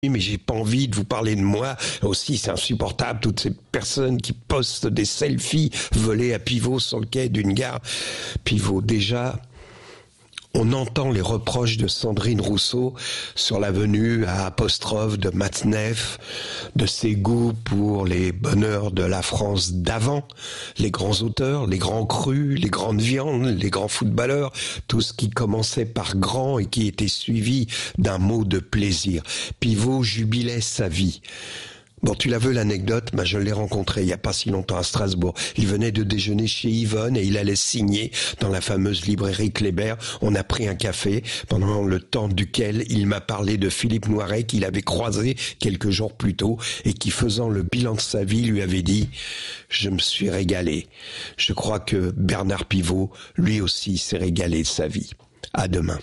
mais j'ai pas envie de vous parler de moi. Aussi, c'est insupportable, toutes ces personnes qui postent des selfies volés à pivot sur le quai d'une gare. Pivot, déjà, on entend les reproches de Sandrine Rousseau sur la venue à apostrophe de Matzneff, de ses goûts pour les bonheurs de la France d'avant, les grands auteurs, les grands crus, les grandes viandes, les grands footballeurs, tout ce qui commençait par grand et qui était suivi d'un mot de plaisir. Pivot jubilait sa vie. Bon, tu la veux l'anecdote, je l'ai rencontré il y a pas si longtemps à Strasbourg. Il venait de déjeuner chez Yvonne et il allait signer dans la fameuse librairie Kléber. On a pris un café pendant le temps duquel il m'a parlé de Philippe Noiret qu'il avait croisé quelques jours plus tôt et qui, faisant le bilan de sa vie, lui avait dit « Je me suis régalé ». Je crois que Bernard Pivot, lui aussi, s'est régalé de sa vie. À demain.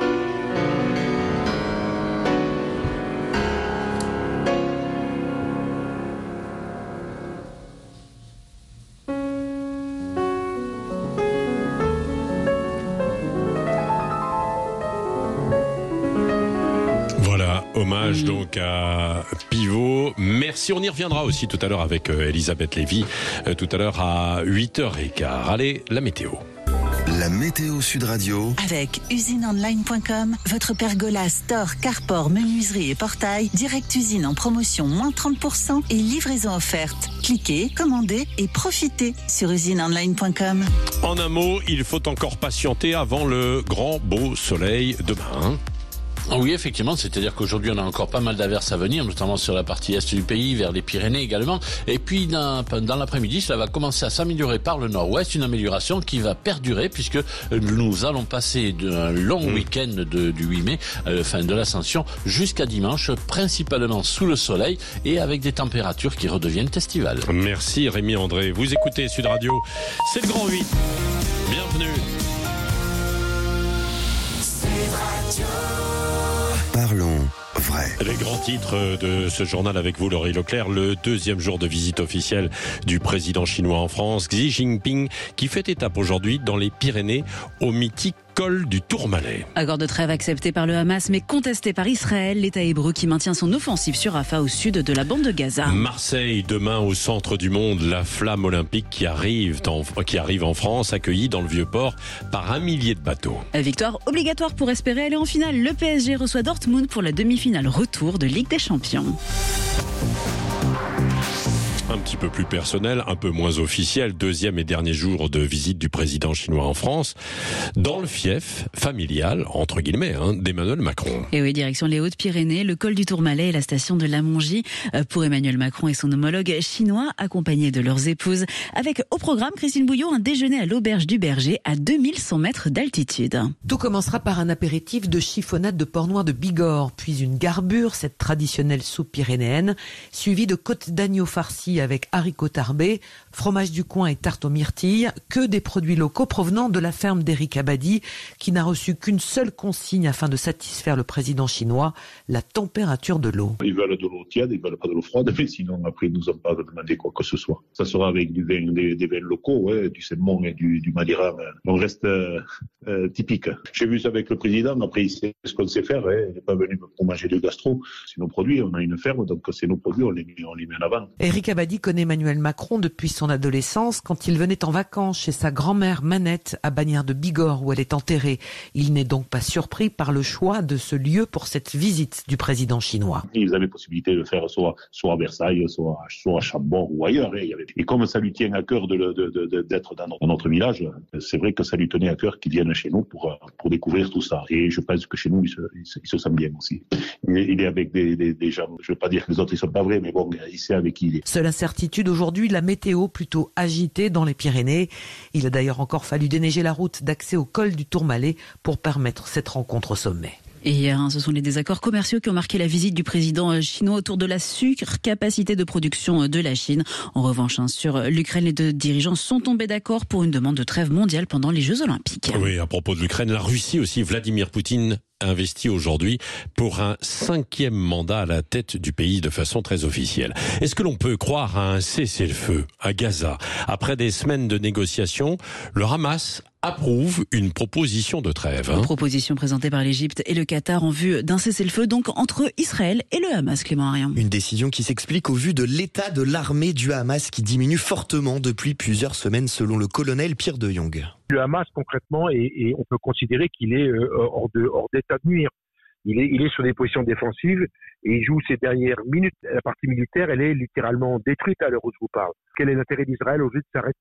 Hommage donc à Pivot. Merci, on y reviendra aussi tout à l'heure avec Elisabeth Lévy, tout à l'heure à 8h15. Allez, la météo. La météo Sud Radio. Avec usineonline.com, votre pergola, store, carport, menuiserie et portail, Direct Usine en promotion moins 30% et livraison offerte. Cliquez, commandez et profitez sur usineonline.com. En un mot, il faut encore patienter avant le grand beau soleil demain. Oui, effectivement, c'est-à-dire qu'aujourd'hui on a encore pas mal d'averses à venir, notamment sur la partie est du pays, vers les Pyrénées également. Et puis dans l'après-midi, cela va commencer à s'améliorer par le nord-ouest, une amélioration qui va perdurer puisque nous allons passer d'un long week-end du 8 mai, fin de l'Ascension, jusqu'à dimanche, principalement sous le soleil et avec des températures qui redeviennent estivales. Merci Rémi André. Vous écoutez Sud Radio, c'est le Grand 8. Bienvenue. Parlons vrai. Les grands titres de ce journal avec vous, Laurie Leclerc. Le deuxième jour de visite officielle du président chinois en France, Xi Jinping, qui fait étape aujourd'hui dans les Pyrénées au mythique col du Tourmalet. Accord de trêve accepté par le Hamas mais contesté par Israël, l'État hébreu qui maintient son offensive sur Rafah au sud de la bande de Gaza. Marseille, demain au centre du monde, la flamme olympique qui arrive en France, accueillie dans le Vieux-Port par 1 millier de bateaux. Victoire obligatoire pour espérer aller en finale. Le PSG reçoit Dortmund pour la demi-finale retour de Ligue des Champions. Un petit peu plus personnel, un peu moins officiel, deuxième et dernier jour de visite du président chinois en France, dans le fief familial, entre guillemets, d'Emmanuel Macron. Et oui, direction les Hautes-Pyrénées, le col du Tourmalet et la station de Lamongie pour Emmanuel Macron et son homologue chinois, accompagnés de leurs épouses. Avec au programme, Christine Bouillot, un déjeuner à l'auberge du Berger à 2100 mètres d'altitude. Tout commencera par un apéritif de chiffonnade de porc noir de Bigorre, puis une garbure, cette traditionnelle soupe pyrénéenne, suivie de côtes d'agneau farcies avec haricots tarbés, fromage du coin et tarte aux myrtilles, que des produits locaux provenant de la ferme d'Eric Abadi, qui n'a reçu qu'une seule consigne afin de satisfaire le président chinois, la température de l'eau. Ils veulent de l'eau tiède, ils veulent pas de l'eau froide, mais sinon après ils nous ont pas demandé quoi que ce soit. Ça sera avec des vins locaux, du Semon et du Madeira. On reste typique. J'ai vu ça avec le président, après il sait ce qu'on sait faire, il n'est pas venu pour manger du gastro. C'est nos produits, on a une ferme, donc c'est nos produits, on les met en avant. Eric Abadi connaît Emmanuel Macron depuis son adolescence quand il venait en vacances chez sa grand-mère Manette à Bagnères de Bigorre où elle est enterrée. Il n'est donc pas surpris par le choix de ce lieu pour cette visite du président chinois. Ils avaient possibilité de le faire soit à Versailles, soit à Chambord ou ailleurs. Et comme ça lui tient à cœur d'être dans notre village, c'est vrai que ça lui tenait à cœur qu'il vienne chez nous pour découvrir tout ça. Et je pense que chez nous, il se sent bien aussi. Il est avec des gens, je ne veux pas dire que les autres ils sont pas vrais, mais bon, il sait avec qui il est. Seule incertitude aujourd'hui, la météo plutôt agitée dans les Pyrénées. Il a d'ailleurs encore fallu déneiger la route d'accès au col du Tourmalet pour permettre cette rencontre au sommet. Et hier, ce sont les désaccords commerciaux qui ont marqué la visite du président chinois autour de la surcapacité de production de la Chine. En revanche, sur l'Ukraine, les deux dirigeants sont tombés d'accord pour une demande de trêve mondiale pendant les Jeux Olympiques. Oui, à propos de l'Ukraine, la Russie aussi, Vladimir Poutine investi aujourd'hui pour un 5e mandat à la tête du pays de façon très officielle. Est-ce que l'on peut croire à un cessez-le-feu à Gaza? Après des semaines de négociations, le Hamas approuve une proposition de trêve. Une proposition présentée par l'Égypte et le Qatar en vue d'un cessez-le-feu donc entre Israël et le Hamas, Clément Arian. Une décision qui s'explique au vu de l'état de l'armée du Hamas qui diminue fortement depuis plusieurs semaines selon le colonel Pierre de Jong. Le Hamas concrètement, et on peut considérer qu'il est hors d'état de nuire. Il est sur des positions défensives et il joue ces dernières minutes. La partie militaire, elle est littéralement détruite à l'heure où je vous parle. Quel est l'intérêt d'Israël au lieu de s'arrêter ?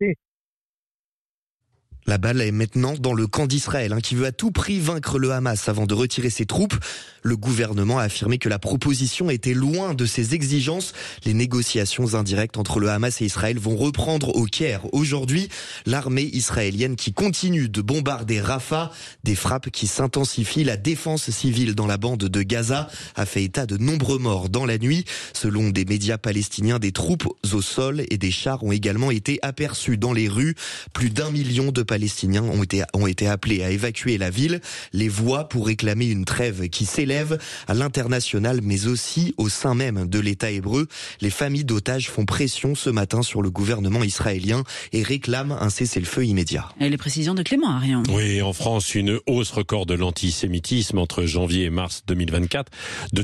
La balle est maintenant dans le camp d'Israël, qui veut à tout prix vaincre le Hamas avant de retirer ses troupes. Le gouvernement a affirmé que la proposition était loin de ses exigences. Les négociations indirectes entre le Hamas et Israël vont reprendre au Caire. Aujourd'hui, l'armée israélienne qui continue de bombarder Rafah, des frappes qui s'intensifient. La défense civile dans la bande de Gaza a fait état de nombreux morts dans la nuit. Selon des médias palestiniens, des troupes au sol et des chars ont également été aperçus dans les rues. Plus d'1 million de Palestiniens ont été appelés à évacuer la ville. Les voix pour réclamer une trêve qui s'élèvent à l'international, mais aussi au sein même de l'État hébreu. Les familles d'otages font pression ce matin sur le gouvernement israélien et réclament un cessez-le-feu immédiat. Et les précisions de Clément Arian. Oui, en France, une hausse record de l'antisémitisme entre janvier et mars 2024 de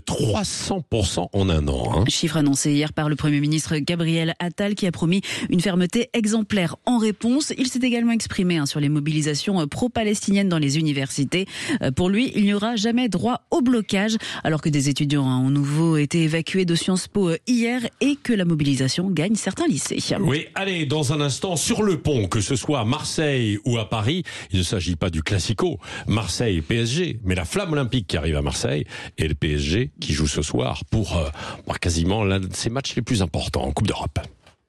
300% en un an. Chiffre annoncé hier par le Premier ministre Gabriel Attal qui a promis une fermeté exemplaire en réponse. Il s'est également exprimé sur les mobilisations pro-palestiniennes dans les universités. Pour lui, il n'y aura jamais droit au blocage, alors que des étudiants ont nouveau été évacués de Sciences Po hier et que la mobilisation gagne certains lycées. Oui, allez, dans un instant, sur le pont, que ce soit à Marseille ou à Paris, il ne s'agit pas du classico, Marseille-PSG, mais la flamme olympique qui arrive à Marseille et le PSG qui joue ce soir pour quasiment l'un de ses matchs les plus importants en Coupe d'Europe.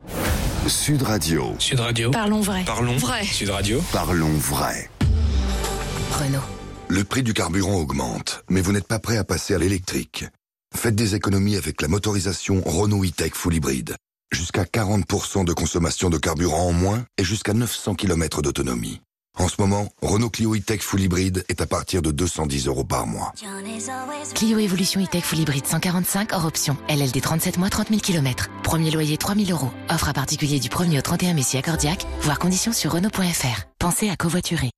Sud Radio. Sud Radio. Parlons vrai. Parlons vrai. Sud Radio. Parlons vrai. Renault. Le prix du carburant augmente, mais vous n'êtes pas prêt à passer à l'électrique. Faites des économies avec la motorisation Renault E-Tech Full Hybrid. Jusqu'à 40% de consommation de carburant en moins et jusqu'à 900 km d'autonomie. En ce moment, Renault Clio E-Tech Full Hybrid est à partir de 210 € par mois. Clio Evolution E-Tech Full Hybrid 145 hors option. LLD 37 mois 30 000 km. Premier loyer 3 000 €. Offre à particulier du 1er au 31 mai si accordiaque. Voir conditions sur Renault.fr. Pensez à covoiturer.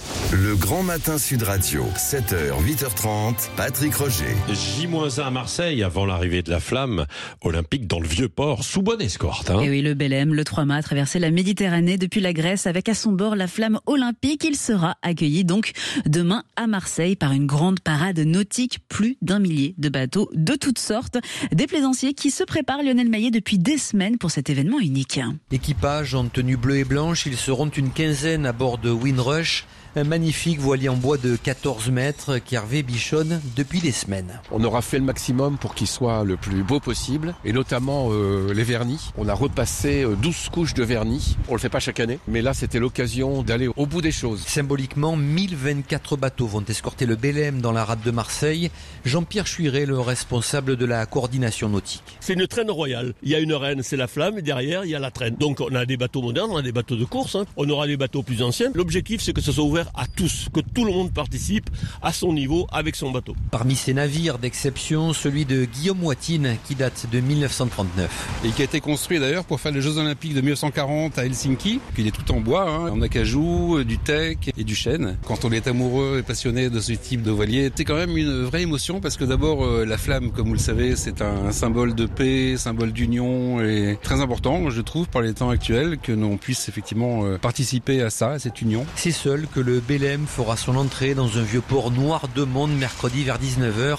Le Grand Matin Sud Radio, 7h, 8h30, Patrick Roger. J-1 à Marseille avant l'arrivée de la flamme olympique dans le Vieux-Port, sous bonne escorte. Et oui, le Belém, le 3 mai, a traversé la Méditerranée depuis la Grèce avec à son bord la flamme olympique. Il sera accueilli donc demain à Marseille par une grande parade nautique. Plus d'1 millier de bateaux de toutes sortes. Des plaisanciers qui se préparent, Lionel Maillet, depuis des semaines pour cet événement unique. Équipage en tenue bleue et blanche, ils seront une quinzaine à bord de Windrush. Un magnifique voilier en bois de 14 mètres qu'Hervé bichonne depuis des semaines. On aura fait le maximum pour qu'il soit le plus beau possible, et notamment les vernis. On a repassé 12 couches de vernis. On le fait pas chaque année, mais là c'était l'occasion d'aller au bout des choses. Symboliquement, 1024 bateaux vont escorter le Belém dans la rade de Marseille. Jean-Pierre Chuiret, le responsable de la coordination nautique. C'est une traîne royale. Il y a une reine, c'est la flamme, et derrière il y a la traîne. Donc on a des bateaux modernes, on a des bateaux de course, on aura des bateaux plus anciens. L'objectif c'est que ce soit ouvert à tous, que tout le monde participe à son niveau avec son bateau. Parmi ces navires d'exception, celui de Guillaume Watine qui date de 1939. Et qui a été construit d'ailleurs pour faire les Jeux Olympiques de 1940 à Helsinki. Il est tout en bois, en acajou, du teck et du chêne. Quand on est amoureux et passionné de ce type de voilier, c'est quand même une vraie émotion parce que d'abord la flamme, comme vous le savez, c'est un symbole de paix, symbole d'union et très important, je trouve, par les temps actuels, que l'on puisse effectivement participer à ça, à cette union. C'est seul que le Belém fera son entrée dans un vieux port noir de monde mercredi vers 19h.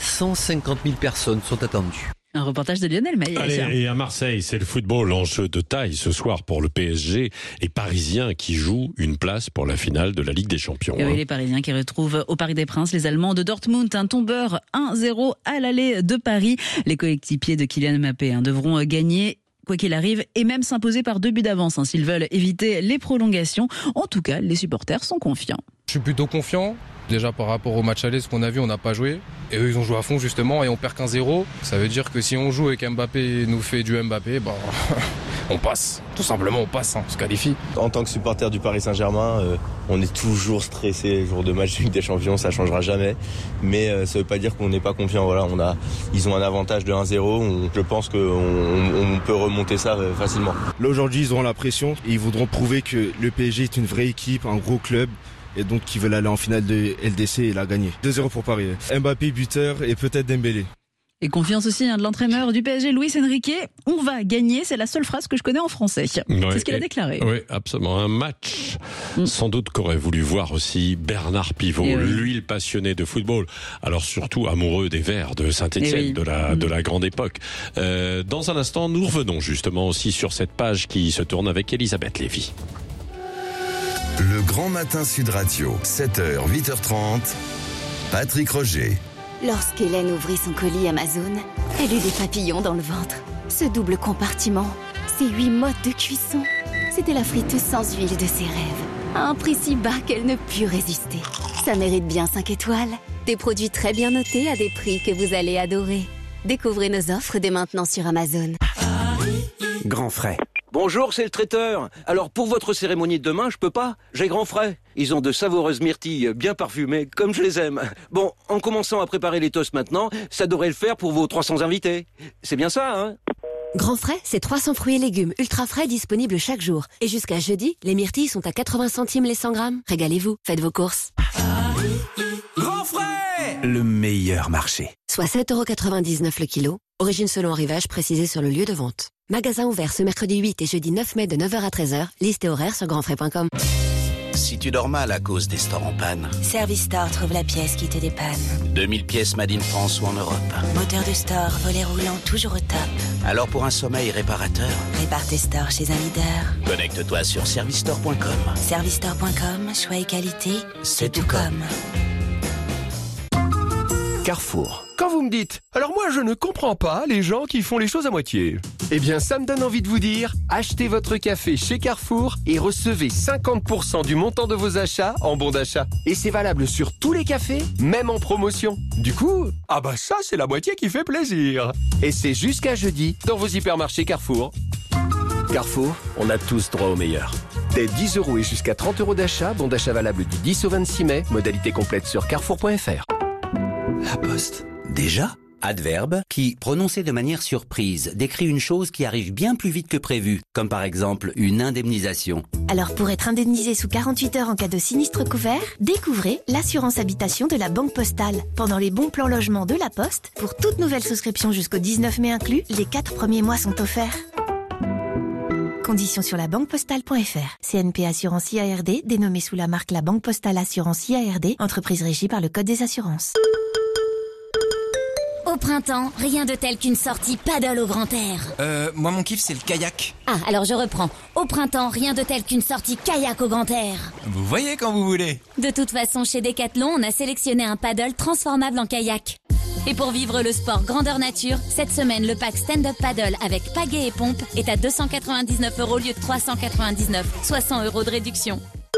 150 000 personnes sont attendues. Un reportage de Lionel Maillet. Allez, et à Marseille, c'est le football, enjeu de taille ce soir pour le PSG et Parisiens qui jouent une place pour la finale de la Ligue des Champions. Et oui, les Parisiens qui retrouvent au Parc des Princes les Allemands de Dortmund, un tombeur 1-0 à l'aller de Paris. Les coéquipiers de Kylian Mbappé devront gagner quoi qu'il arrive, et même s'imposer par 2 buts d'avance s'ils veulent éviter les prolongations. En tout cas, les supporters sont confiants. Je suis plutôt confiant. Déjà par rapport au match aller, ce qu'on a vu, on n'a pas joué. Et eux, ils ont joué à fond justement et on perd 1-0. Ça veut dire que si on joue et qu'Mbappé nous fait du Mbappé, on passe. Tout simplement, on passe, on se qualifie. En tant que supporter du Paris Saint-Germain, on est toujours stressé le jour de match de Ligue des Champions, ça changera jamais. Mais ça veut pas dire qu'on n'est pas confiant. Voilà, ils ont un avantage de 1-0. Je pense qu'on peut remonter ça facilement. Là aujourd'hui, ils auront la pression et ils voudront prouver que le PSG est une vraie équipe, un gros club. Et donc qui veulent aller en finale de LDC et la gagner. 2-0 pour Paris. Mbappé buteur et peut-être Dembélé. Et confiance aussi de l'entraîneur du PSG, Luis Enrique. On va gagner, c'est la seule phrase que je connais en français. C'est ce qu'il a déclaré. Oui, absolument. Un match, sans doute qu'aurait voulu voir aussi Bernard Pivot, lui le passionné de football. Alors surtout amoureux des Verts de Saint-Étienne, de la grande époque. Dans un instant, nous revenons justement aussi sur cette page qui se tourne avec Elisabeth Lévy. Le Grand Matin Sud Radio, 7h, 8h30, Patrick Roger. Lorsqu'Hélène ouvrit son colis Amazon, elle eut des papillons dans le ventre. Ce double compartiment, ces 8 modes de cuisson, c'était la friteuse sans huile de ses rêves. À un prix si bas qu'elle ne put résister. Ça mérite bien 5 étoiles. Des produits très bien notés à des prix que vous allez adorer. Découvrez nos offres dès maintenant sur Amazon. Grand frais. Bonjour, c'est le traiteur. Alors pour votre cérémonie de demain, je peux pas. J'ai grand frais. Ils ont de savoureuses myrtilles bien parfumées, comme je les aime. Bon, en commençant à préparer les toasts maintenant, ça devrait le faire pour vos 300 invités. C'est bien ça, hein? Grand frais, c'est 300 fruits et légumes ultra frais disponibles chaque jour. Et jusqu'à jeudi, les myrtilles sont à 80 centimes les 100 grammes. Régalez-vous, faites vos courses. Grand frais! Le meilleur marché. Soit 7,99€ le kilo. Origine selon arrivage précisée sur le lieu de vente. Magasin ouvert ce mercredi 8 et jeudi 9 mai de 9h à 13h. Liste et horaire sur grandfrais.com. Si tu dors mal à cause des stores en panne, Service Store trouve la pièce qui te dépanne. 2000 pièces made in France ou en Europe. Moteur de store, volet roulant, toujours au top. Alors pour un sommeil réparateur, Répare tes stores chez un leader. connecte-toi sur servicestore.com. Servicestore.com, choix et qualité, c'est tout comme. Carrefour. Quand vous me dites « Alors moi je ne comprends pas les gens qui font les choses à moitié », eh bien ça me donne envie de vous dire « Achetez votre café chez Carrefour et recevez 50% du montant de vos achats en bon d'achat. Et c'est valable sur tous les cafés, même en promotion. Du coup, ah bah ça c'est la moitié qui fait plaisir. Et c'est jusqu'à jeudi dans vos hypermarchés Carrefour. Carrefour, on a tous droit au meilleur. Dès 10€ et jusqu'à 30€ d'achat, bon d'achat valable du 10 au 26 mai, modalité complète sur carrefour.fr. La Poste. Déjà ? Adverbe qui, prononcé de manière surprise, décrit une chose qui arrive bien plus vite que prévu, comme par exemple une indemnisation. Alors pour être indemnisé sous 48 heures en cas de sinistre couvert, découvrez l'assurance habitation de la Banque Postale. Pendant les bons plans logement de la Poste, pour toute nouvelle souscription jusqu'au 19 mai inclus, les 4 premiers mois sont offerts. Conditions sur la banquepostale.fr. CNP Assurance IARD, dénommée sous la marque La Banque Postale Assurance IARD, entreprise régie par le Code des assurances. Au printemps, rien de tel qu'une sortie paddle au grand air. Moi mon kiff c'est le kayak. Ah, alors je reprends. Au printemps, rien de tel qu'une sortie kayak au grand air. Vous voyez quand vous voulez. De toute façon, chez Decathlon, on a sélectionné un paddle transformable en kayak. Et pour vivre le sport grandeur nature, cette semaine, le pack stand-up paddle avec pagaie et pompe est à 299€ au lieu de 399, soit 100€ de réduction.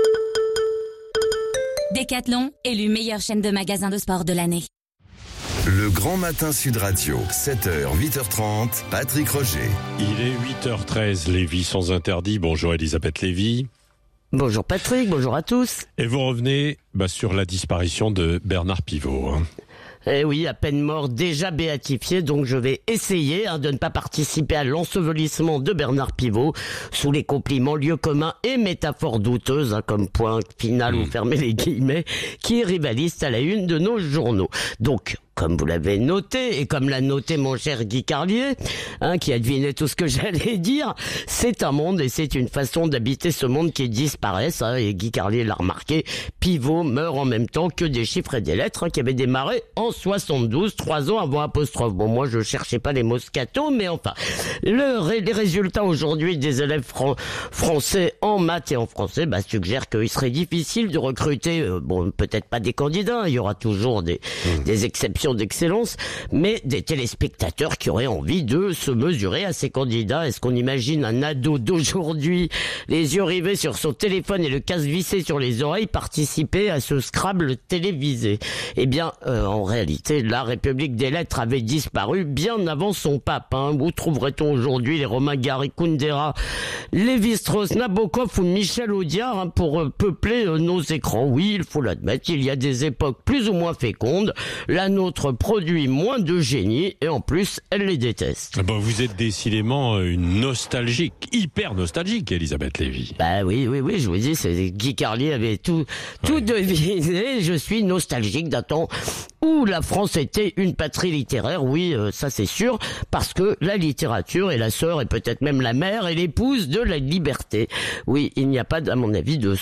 Decathlon, élu meilleure chaîne de magasins de sport de l'année. Le Grand Matin Sud Radio, 7h, 8h30, Patrick Roger. Il est 8h13, Lévy sans interdit. Bonjour Elisabeth Lévy. Bonjour Patrick, bonjour à tous. Et vous revenez sur la disparition de Bernard Pivot. Eh oui, à peine mort, déjà béatifié, donc je vais essayer de ne pas participer à l'ensevelissement de Bernard Pivot sous les compliments, lieux communs et métaphores douteuses, comme point final ou fermez les guillemets, qui rivalisent à la une de nos journaux. Donc, comme vous l'avez noté, et comme l'a noté mon cher Guy Carlier, qui a deviné tout ce que j'allais dire, c'est un monde et c'est une façon d'habiter ce monde qui disparaît, et Guy Carlier l'a remarqué, Pivot meurt en même temps que des chiffres et des lettres qui avaient démarré en 72, 3 ans avant apostrophe. Bon, moi je cherchais pas les moscato, mais enfin, les résultats aujourd'hui des élèves français en maths et en français suggèrent qu'il serait difficile de recruter, peut-être pas des candidats, il y aura toujours des exceptions, fiction d'excellence, mais des téléspectateurs qui auraient envie de se mesurer à ces candidats. Est-ce qu'on imagine un ado d'aujourd'hui, les yeux rivés sur son téléphone et le casque vissé sur les oreilles, participer à ce Scrabble télévisé? Eh bien, en réalité, la République des lettres avait disparu bien avant son pape. Où trouverait-on aujourd'hui les Romain Gary, Kundera, Lévi-Strauss, Nabokov ou Michel Audiard pour peupler nos écrans? Oui, il faut l'admettre, il y a des époques plus ou moins fécondes. La nôtre produit moins de génie et en plus, elle les déteste. Vous êtes décidément une nostalgique, hyper nostalgique, Elisabeth Lévy. Oui, je vous dis, c'est Guy Carlier avait tout deviné. Je suis nostalgique d'un temps où la France était une patrie littéraire. Oui, ça c'est sûr, parce que la littérature est la sœur et peut-être même la mère et l'épouse de la liberté. Oui, il n'y a pas, à mon avis, de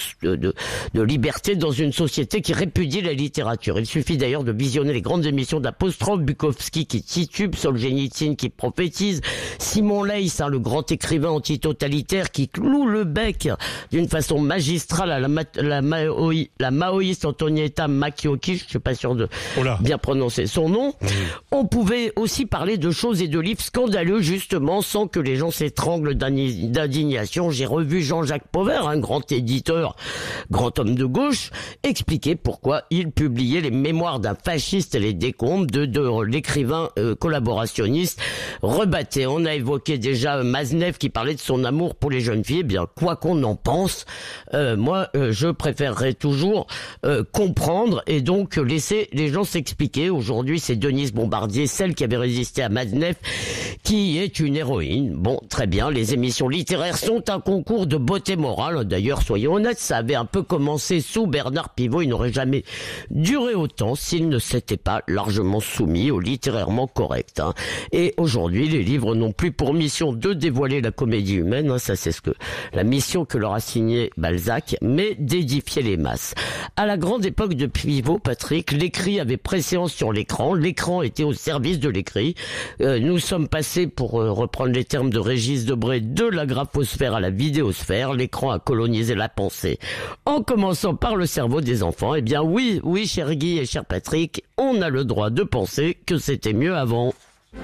liberté dans une société qui répudie la littérature. Il suffit d'ailleurs de visionner les grandes émissions d'Apostrophe, Bukowski qui titube, Solzhenitsyn qui prophétise, Simon Leys, le grand écrivain antitotalitaire qui cloue le bec d'une façon magistrale à la maoïste Antonietta Makiocchi, je suis pas sûr de bien prononcer son nom. On pouvait aussi parler de choses et de livres scandaleux justement sans que les gens s'étranglent d'indignation. J'ai revu Jean-Jacques Pauvert, un grand éditeur, grand homme de gauche, expliquer pourquoi il publiait les mémoires d'un fasciste et les décombres de l'écrivain collaborationniste Rebatté. On a évoqué déjà Maznev qui parlait de son amour pour les jeunes filles. Eh bien, quoi qu'on en pense, moi, je préférerais toujours comprendre et donc laisser les gens s'expliquer. Aujourd'hui, c'est Denise Bombardier, celle qui avait résisté à Maznev, qui est une héroïne. Bon, très bien, les émissions littéraires sont un concours de beauté morale. D'ailleurs, soyons honnêtes, ça avait un peu commencé sous Bernard Pivot. Il n'aurait jamais duré autant s'il ne s'était pas largement soumis au littérairement correct. Et aujourd'hui, les livres n'ont plus pour mission de dévoiler la comédie humaine. Ça, c'est la mission que leur a signé Balzac, mais d'édifier les masses. À la grande époque de Pivot, Patrick, l'écrit avait préséance sur l'écran. L'écran était au service de l'écrit. Nous sommes passés, pour reprendre les termes de Régis Debray, de la graphosphère à la vidéosphère. L'écran a colonisé la pensée. En commençant par le cerveau des enfants, eh bien oui, cher Guy et cher Patrick, on a le droit de penser que c'était mieux avant.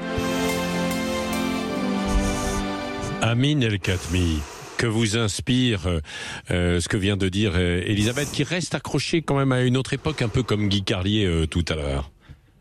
Amin El-Khatmi, que vous inspire ce que vient de dire Elisabeth, qui reste accrochée quand même à une autre époque, un peu comme Guy Carlier tout à l'heure.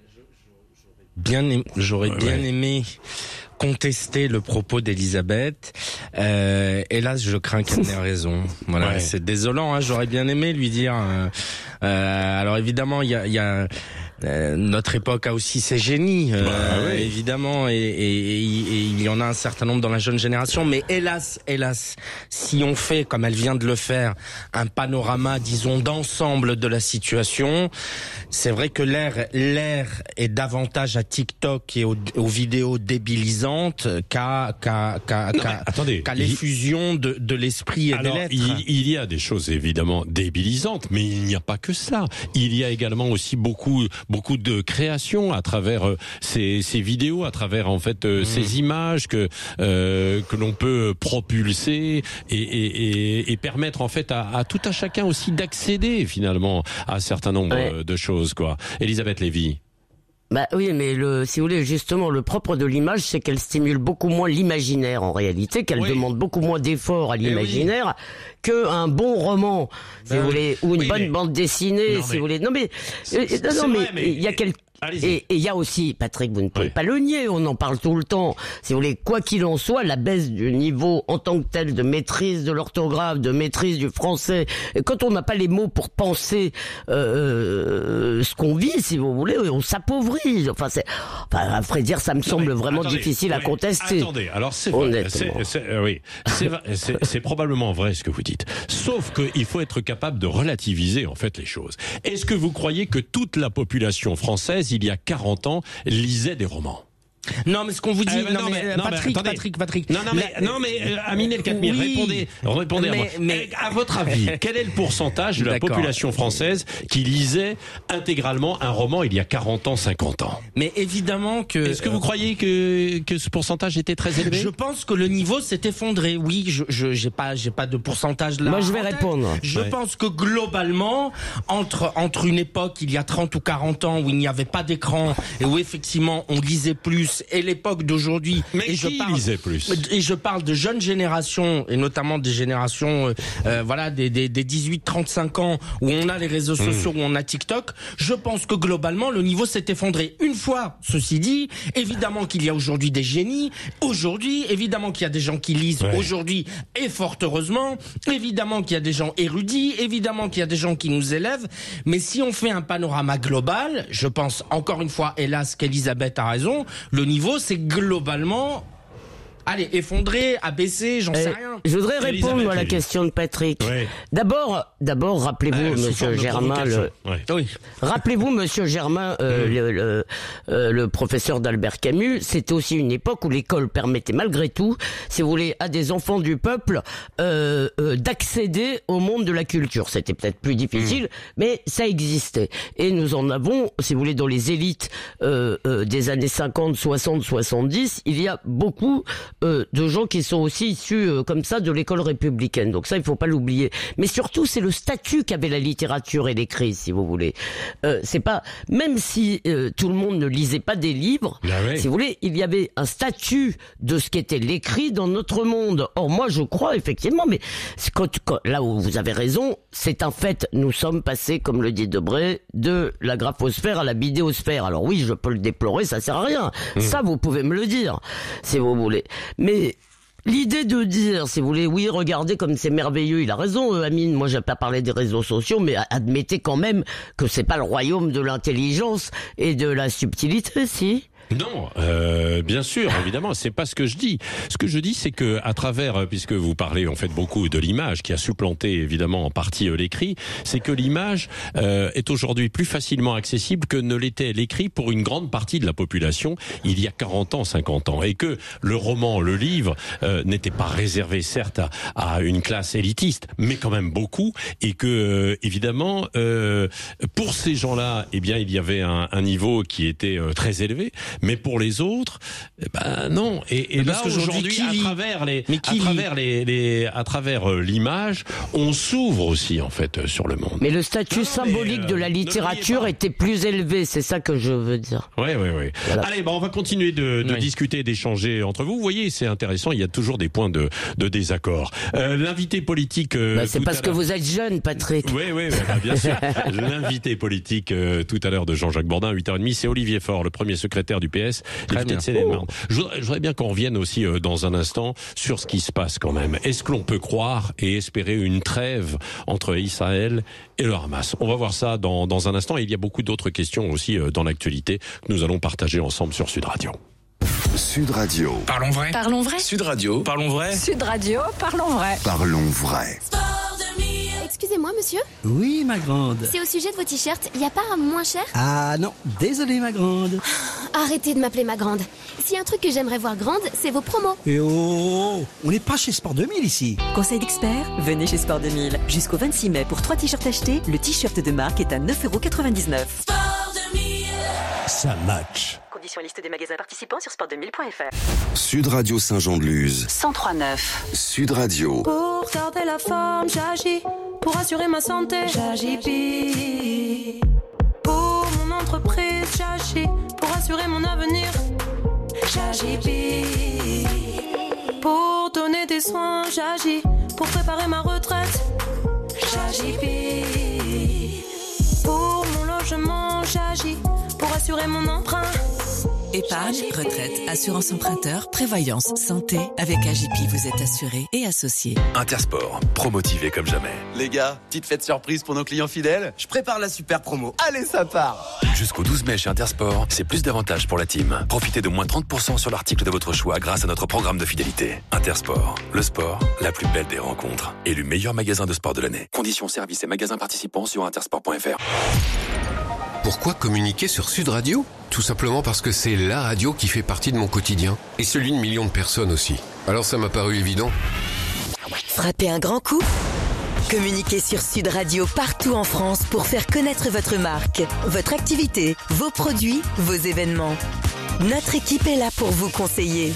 J'aurais bien aimé contester le propos d'Elisabeth. Hélas, je crains qu'elle n'ait raison. Voilà, c'est désolant. J'aurais bien aimé lui dire. Alors évidemment, il y a notre époque a aussi ses génies, évidemment, et il y en a un certain nombre dans la jeune génération. Mais hélas, si on fait, comme elle vient de le faire, un panorama, disons, d'ensemble de la situation, c'est vrai que l'ère est davantage à TikTok et aux vidéos débilisantes qu'à l'effusion de l'esprit et des lettres. Il y a des choses évidemment débilisantes, mais il n'y a pas que ça. Il y a également aussi beaucoup de création à travers ces vidéos, à travers en fait ces images que l'on peut propulser et permettre en fait à tout un chacun aussi d'accéder finalement à un certain nombre de choses, quoi. Elisabeth Lévy. Oui, mais si vous voulez, justement, le propre de l'image, c'est qu'elle stimule beaucoup moins l'imaginaire, en réalité, qu'elle demande beaucoup moins d'efforts à l'imaginaire qu'un bon roman, si vous voulez, ou une bonne bande dessinée, si vous voulez. Non, mais il y a quelques... Et il y a aussi, Patrick, vous ne pouvez pas le nier, on en parle tout le temps. Si vous voulez, quoi qu'il en soit, la baisse du niveau en tant que tel de maîtrise de l'orthographe, de maîtrise du français, et quand on n'a pas les mots pour penser ce qu'on vit, si vous voulez, on s'appauvrit. À vrai dire, ça me semble vraiment difficile à contester. Attendez, alors c'est vrai, c'est probablement vrai ce que vous dites. Sauf qu'il faut être capable de relativiser en fait les choses. Est-ce que vous croyez que toute la population française, il y a 40 ans, lisait des romans ? Non, mais ce qu'on vous dit, Patrick. Non, mais Amine El Khatmi, répondez à moi. Mais à votre avis, quel est le pourcentage de la population française qui lisait intégralement un roman il y a 40 ans, 50 ans? Mais évidemment que... Est-ce que vous croyez que ce pourcentage était très élevé? Je pense que le niveau s'est effondré. Oui, j'ai pas de pourcentage là. Moi, je vais répondre. Je pense que globalement, entre une époque, il y a 30 ou 40 ans, où il n'y avait pas d'écran et où effectivement on lisait plus, et l'époque d'aujourd'hui... Mais qui lisait plus? Et je parle de jeunes générations, et notamment des générations des 18-35 ans, où on a les réseaux sociaux, où on a TikTok. Je pense que globalement, le niveau s'est effondré. Une fois, ceci dit, évidemment qu'il y a aujourd'hui des génies, évidemment qu'il y a des gens qui lisent aujourd'hui, et fort heureusement, évidemment qu'il y a des gens érudits, évidemment qu'il y a des gens qui nous élèvent, mais si on fait un panorama global, je pense encore une fois, hélas, qu'Elisabeth a raison, le niveau c'est globalement... Allez, effondré, abaissé, j'en sais rien. Je voudrais répondre à la question de Patrick. Oui. D'abord, rappelez-vous, Monsieur Germain, rappelez-vous, Monsieur Germain, le professeur d'Albert Camus, c'était aussi une époque où l'école permettait malgré tout, si vous voulez, à des enfants du peuple, d'accéder au monde de la culture. C'était peut-être plus difficile, mais ça existait. Et nous en avons, si vous voulez, dans les élites des années 50, 60, 70, il y a beaucoup de gens qui sont aussi issus comme ça de l'école républicaine. Donc ça, il faut pas l'oublier. Mais surtout, c'est le statut qu'avait la littérature et l'écrit, si vous voulez. C'est pas, même si tout le monde ne lisait pas des livres, si vous voulez, il y avait un statut de ce qu'était l'écrit dans notre monde. Or, moi, je crois effectivement, mais là où vous avez raison, c'est un fait. Nous sommes passés, comme le dit Debré, de la graphosphère à la bidéosphère. Alors oui, je peux le déplorer, ça sert à rien. Ça, vous pouvez me le dire, si vous voulez. Mais l'idée de dire, si vous voulez, oui, regardez comme c'est merveilleux, il a raison, Amine, moi j'ai pas parlé des réseaux sociaux, mais admettez quand même que c'est pas le royaume de l'intelligence et de la subtilité, si? Non, bien sûr, évidemment, c'est pas ce que je dis. Ce que je dis, c'est que à travers, puisque vous parlez en fait beaucoup de l'image qui a supplanté évidemment en partie l'écrit, c'est que l'image est aujourd'hui plus facilement accessible que ne l'était l'écrit pour une grande partie de la population il y a 40 ans, 50 ans, et que le roman, le livre n'était pas réservé certes à une classe élitiste, mais quand même beaucoup, et que évidemment pour ces gens-là, eh bien il y avait un niveau qui était très élevé. Mais pour les autres, non. Et là aujourd'hui, à travers l'image, on s'ouvre aussi en fait sur le monde. Mais le statut symbolique de la littérature était plus élevé, c'est ça que je veux dire. Oui. Voilà. Allez, on va continuer de discuter, d'échanger entre vous. Vous voyez, c'est intéressant. Il y a toujours des points de désaccord. L'invité politique. C'est parce que vous êtes jeune, Patrick. Oui, bien sûr. L'invité politique tout à l'heure de Jean-Jacques Bourdin, 8h30, c'est Olivier Faure, le premier secrétaire du PS. Je voudrais bien qu'on revienne aussi dans un instant sur ce qui se passe quand même. Est-ce que l'on peut croire et espérer une trêve entre Israël et le Hamas? On va voir ça dans un instant. Et il y a beaucoup d'autres questions aussi dans l'actualité que nous allons partager ensemble sur Sud Radio. Sud Radio. Parlons vrai. Parlons vrai. Sud Radio. Parlons vrai. Sud Radio, parlons vrai. Parlons vrai. Excusez-moi, monsieur? Oui, ma grande. C'est au sujet de vos t-shirts, y a pas un moins cher? Ah non, désolé, ma grande. Arrêtez de m'appeler ma grande. S'il y a un truc que j'aimerais voir grande, c'est vos promos. Et on n'est pas chez Sport 2000 ici. Conseil d'expert, venez chez Sport 2000. Jusqu'au 26 mai, pour 3 t-shirts achetés, le t-shirt de marque est à 9,99 €. Sport 2000. Ça match. Conditions liste des magasins participants sur sport2000.fr. Sud Radio Saint-Jean-de-Luz. 103.9. Sud Radio. Pour garder la forme, j'agis. Pour assurer ma santé, j'agis pire. Pour mon entreprise, j'agis. Pour assurer mon avenir, j'agis pire. Pour donner des soins, j'agis. Pour préparer ma retraite, j'agis pire. Pour mon logement, j'agis. Pour assurer mon emprunt. Épargne, retraite, assurance emprunteur, prévoyance, santé. Avec AJP, vous êtes assuré et associé. Intersport, promotivé comme jamais. Les gars, petite fête surprise pour nos clients fidèles. Je prépare la super promo. Allez, ça part. Jusqu'au 12 mai chez Intersport, c'est plus d'avantages pour la team. Profitez de moins 30% sur l'article de votre choix grâce à notre programme de fidélité. Intersport, le sport, la plus belle des rencontres. Élu meilleur magasin de sport de l'année. Conditions, services et magasins participants sur intersport.fr. Pourquoi communiquer sur Sud Radio ? Tout simplement parce que c'est la radio qui fait partie de mon quotidien et celui de millions de personnes aussi. Alors ça m'a paru évident. Frappez un grand coup. Communiquez sur Sud Radio partout en France pour faire connaître votre marque, votre activité, vos produits, vos événements. Notre équipe est là pour vous conseiller.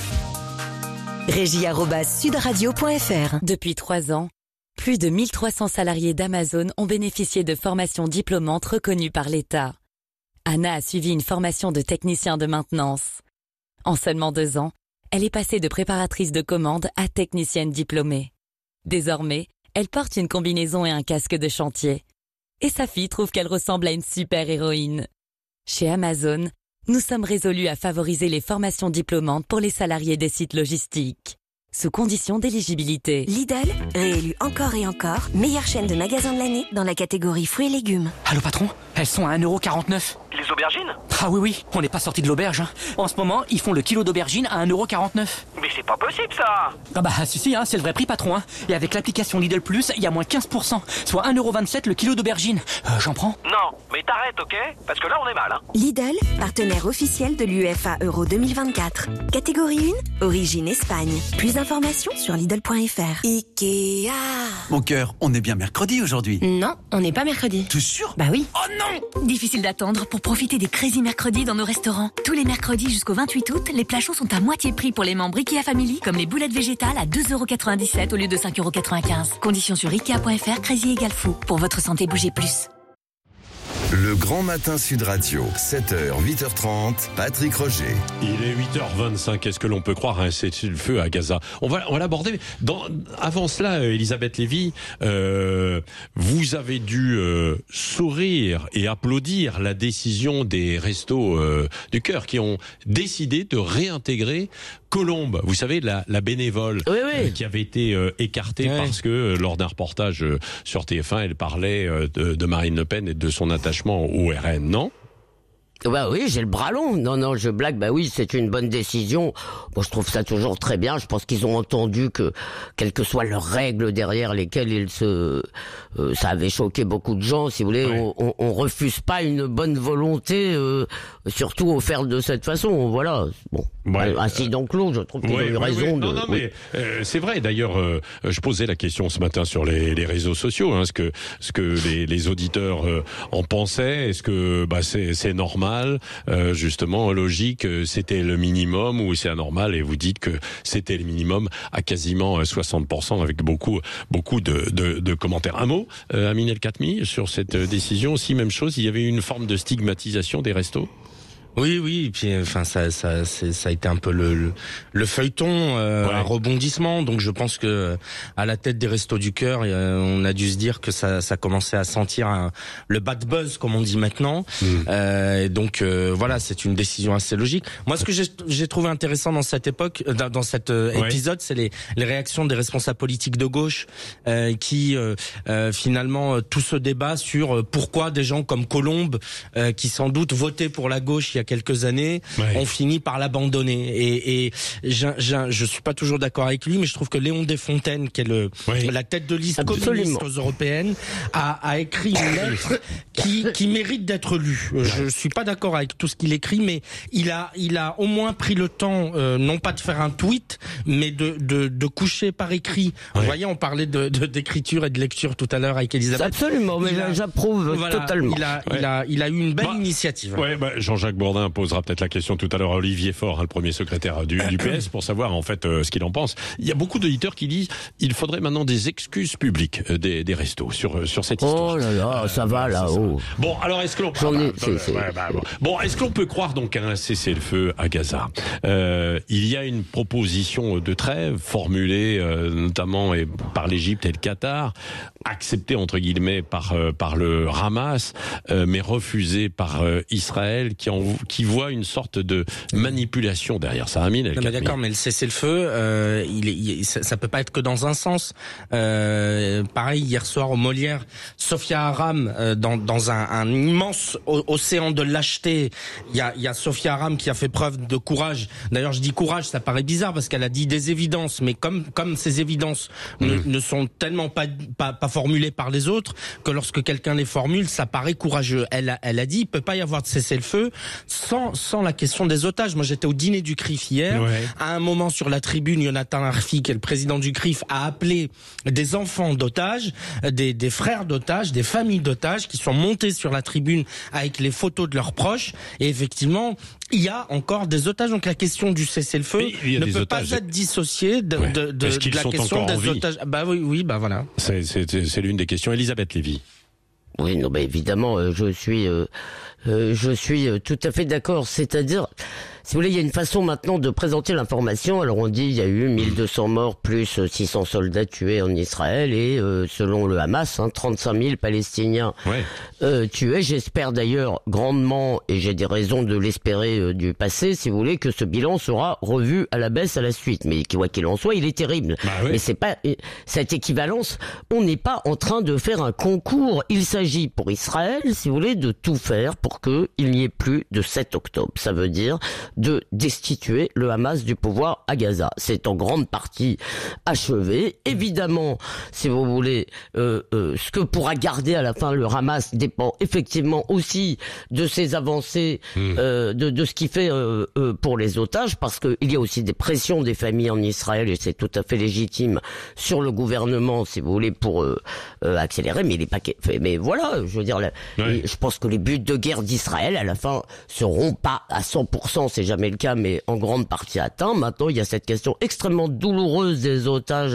Régie@sudradio.fr. Depuis 3 ans, plus de 1300 salariés d'Amazon ont bénéficié de formations diplômantes reconnues par l'État. Anna a suivi une formation de technicien de maintenance. En seulement 2 ans, elle est passée de préparatrice de commande à technicienne diplômée. Désormais, elle porte une combinaison et un casque de chantier. Et sa fille trouve qu'elle ressemble à une super-héroïne. Chez Amazon, nous sommes résolus à favoriser les formations diplômantes pour les salariés des sites logistiques. Sous condition d'éligibilité. Lidl, réélu encore et encore, meilleure chaîne de magasins de l'année dans la catégorie fruits et légumes. Allô patron, elles sont à 1,49 €. Les aubergines ? Ah oui, on n'est pas sorti de l'auberge. Hein. En ce moment, ils font le kilo d'aubergine à 1,49 €. Mais c'est pas possible ça ! Ah bah si, c'est le vrai prix patron. Hein. Et avec l'application Lidl Plus, il y a moins 15%, soit 1,27 € le kilo d'aubergine. J'en prends ? Non, mais t'arrêtes, ok ? Parce que là on est mal. Hein. Lidl, partenaire officiel de l'UEFA Euro 2024. Catégorie 1, origine Espagne. Plus d'informations sur Lidl.fr. Ikea. Mon cœur, on est bien mercredi aujourd'hui. Non, on n'est pas mercredi. T'es sûr ? Bah oui. Oh non ! Difficile d'attendre pour profiter des Crazy Mercredis dans nos restaurants. Tous les mercredis jusqu'au 28 août, les plats chauds sont à moitié prix pour les membres Ikea Family, comme les boulettes végétales à 2,97 € au lieu de 5,95 €. Conditions sur Ikea.fr, Crazy égale fou. Pour votre santé, bougez plus. Le Grand Matin Sud Radio, 7h, 8h30, Patrick Roger. Il est 8h25, est-ce que l'on peut croire à un cessez-le-feu à Gaza ? On va l'aborder. Avant cela, Elisabeth Lévy, vous avez dû sourire et applaudir la décision des Restos du Cœur qui ont décidé de réintégrer Colombe, vous savez, la bénévole qui avait été écartée parce que lors d'un reportage sur TF1, elle parlait de Marine Le Pen et de son attachement au RN, non ? Bah oui, j'ai le bras long. Non, je blague. Bah oui, c'est une bonne décision. Moi, je trouve ça toujours très bien. Je pense qu'ils ont entendu que, quelles que soient leurs règles derrière lesquelles ça avait choqué beaucoup de gens. Si vous voulez, on refuse pas une bonne volonté, surtout offerte de cette façon. Voilà. Bon. Incident clos, je trouve qu'ils ont eu raison de. Non, mais c'est vrai. D'ailleurs, je posais la question ce matin sur les réseaux sociaux, ce que les auditeurs en pensaient. Est-ce que c'est normal? Justement, logique, c'était le minimum ou c'est anormal, et vous dites que c'était le minimum à quasiment 60% avec beaucoup de commentaires. Un mot, Amine El Khatmi, sur cette décision aussi, même chose, il y avait une forme de stigmatisation des restos? Oui, et puis enfin ça a été un peu le feuilleton, un rebondissement. Donc je pense que à la tête des Restos du Cœur, on a dû se dire que ça commençait à sentir le bad buzz, comme on dit maintenant. Et donc voilà, c'est une décision assez logique. Moi, ce que j'ai trouvé intéressant dans cette époque, dans cet épisode, c'est les réactions des responsables politiques de gauche qui finalement tout ce débat sur pourquoi des gens comme Colombe, qui sans doute votaient pour la gauche il y a quelques années, ont fini par l'abandonner. Et je suis pas toujours d'accord avec lui, mais je trouve que Léon Desfontaines, qui est la tête de liste communiste aux européennes, a écrit une lettre qui mérite d'être lue. Je suis pas d'accord avec tout ce qu'il écrit, mais il a au moins pris le temps, non pas de faire un tweet, mais de coucher par écrit. Vous voyez, on parlait d'écriture et de lecture tout à l'heure avec Elisabeth. Absolument, mais j'approuve totalement. Il a eu une belle initiative. Jean-Jacques Bourdin posera peut-être la question tout à l'heure à Olivier Faure, le premier secrétaire du PS, pour savoir en fait ce qu'il en pense. Il y a beaucoup d'auditeurs qui disent il faudrait maintenant des excuses publiques des restos sur cette histoire. Oh là là, ça va là-haut. Bon, alors est-ce que l'on est-ce que l'on peut croire donc à un cessez-le-feu à Gaza? Il y a une proposition de trêve formulée notamment par l'Égypte et le Qatar, acceptée entre guillemets par le Hamas, mais refusée par Israël, qui qui voient une sorte de manipulation derrière ça. Amine, non, mais d'accord, mais le cessez-le-feu, ça peut pas être que dans un sens. Pareil, hier soir au Molière, Sophia Aram, dans un immense océan de lâcheté, il y a Sophia Aram qui a fait preuve de courage. D'ailleurs, je dis courage, ça paraît bizarre parce qu'elle a dit des évidences, mais comme ces évidences ne sont tellement pas formulées par les autres que lorsque quelqu'un les formule, ça paraît courageux. Elle a dit, il peut pas y avoir de cessez-le-feu sans la question des otages. Moi, j'étais au dîner du CRIF hier. Ouais. À un moment, sur la tribune, Jonathan Arfi, qui est le président du CRIF, a appelé des enfants d'otages, des frères d'otages, des familles d'otages qui sont montés sur la tribune avec les photos de leurs proches. Et effectivement, il y a encore des otages. Donc la question du cessez-le-feu ne peut pas être dissociée de la question des otages. Bah oui, bah voilà. C'est l'une des questions. Elisabeth Lévy. Oui, non, bah évidemment, je suis tout à fait d'accord. C'est-à-dire, si vous voulez, il y a une façon maintenant de présenter l'information. Alors on dit il y a eu 1200 morts plus 600 soldats tués en Israël et selon le Hamas, 35 000 Palestiniens tués. J'espère d'ailleurs grandement, et j'ai des raisons de l'espérer du passé, si vous voulez, que ce bilan sera revu à la baisse à la suite. Mais quoi qu'il en soit, il est terrible. Mais c'est pas cette équivalence. On n'est pas en train de faire un concours. Il s'agit pour Israël, si vous voulez, de tout faire pour que il n'y ait plus de 7 octobre. Ça veut dire de destituer le Hamas du pouvoir à Gaza. C'est en grande partie achevé. Évidemment, si vous voulez, ce que pourra garder à la fin le Hamas dépend effectivement aussi de ses avancées, de ce qu'il fait pour les otages, parce qu'il y a aussi des pressions des familles en Israël, et c'est tout à fait légitime, sur le gouvernement, si vous voulez, pour accélérer, mais il est pas fait. Mais voilà, je veux dire, je pense que les buts de guerre d'Israël, à la fin, seront pas à 100%, c'est jamais le cas, mais en grande partie atteints. Maintenant, il y a cette question extrêmement douloureuse des otages,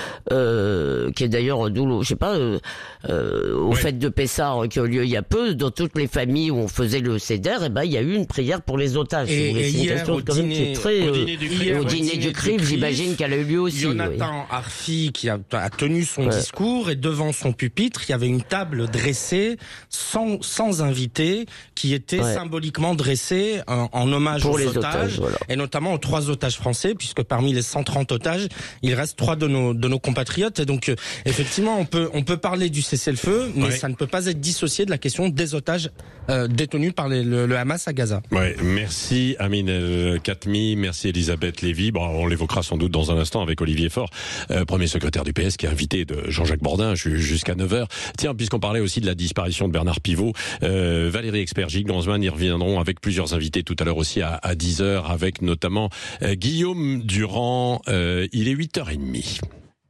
qui est d'ailleurs douloureuse, je sais pas, au fête de Pessah qui a eu lieu il y a peu, dans toutes les familles où on faisait le Seder, et ben il y a eu une prière pour les otages. Et c'est une hier, question quand même qui est très, au dîner du CRIF, j'imagine qu'elle a eu lieu aussi. Jonathan Arfi qui a tenu son discours, et devant son pupitre, il y avait une table dressée sans invité, qui était symboliquement dressée en hommage pour aux les otages, et notamment aux 3 otages français, puisque parmi les 130 otages, il reste 3 de nos compatriotes. Et donc effectivement, on peut parler du cessez-le-feu, mais ça ne peut pas être dissocié de la question des otages détenus par le Hamas à Gaza. Merci Amine Katmi, merci Elisabeth Lévy. Bon, on l'évoquera sans doute dans un instant avec Olivier Faure, premier secrétaire du PS, qui est invité de Jean-Jacques Bourdin jusqu'à 9h. Tiens, puisqu'on parlait aussi de la disparition de Bernard Pivot, Valérie Expert, Gilles Gansman y reviendront avec plusieurs invités tout à l'heure aussi à 10h, avec notamment Guillaume Durand. Il est 8h30.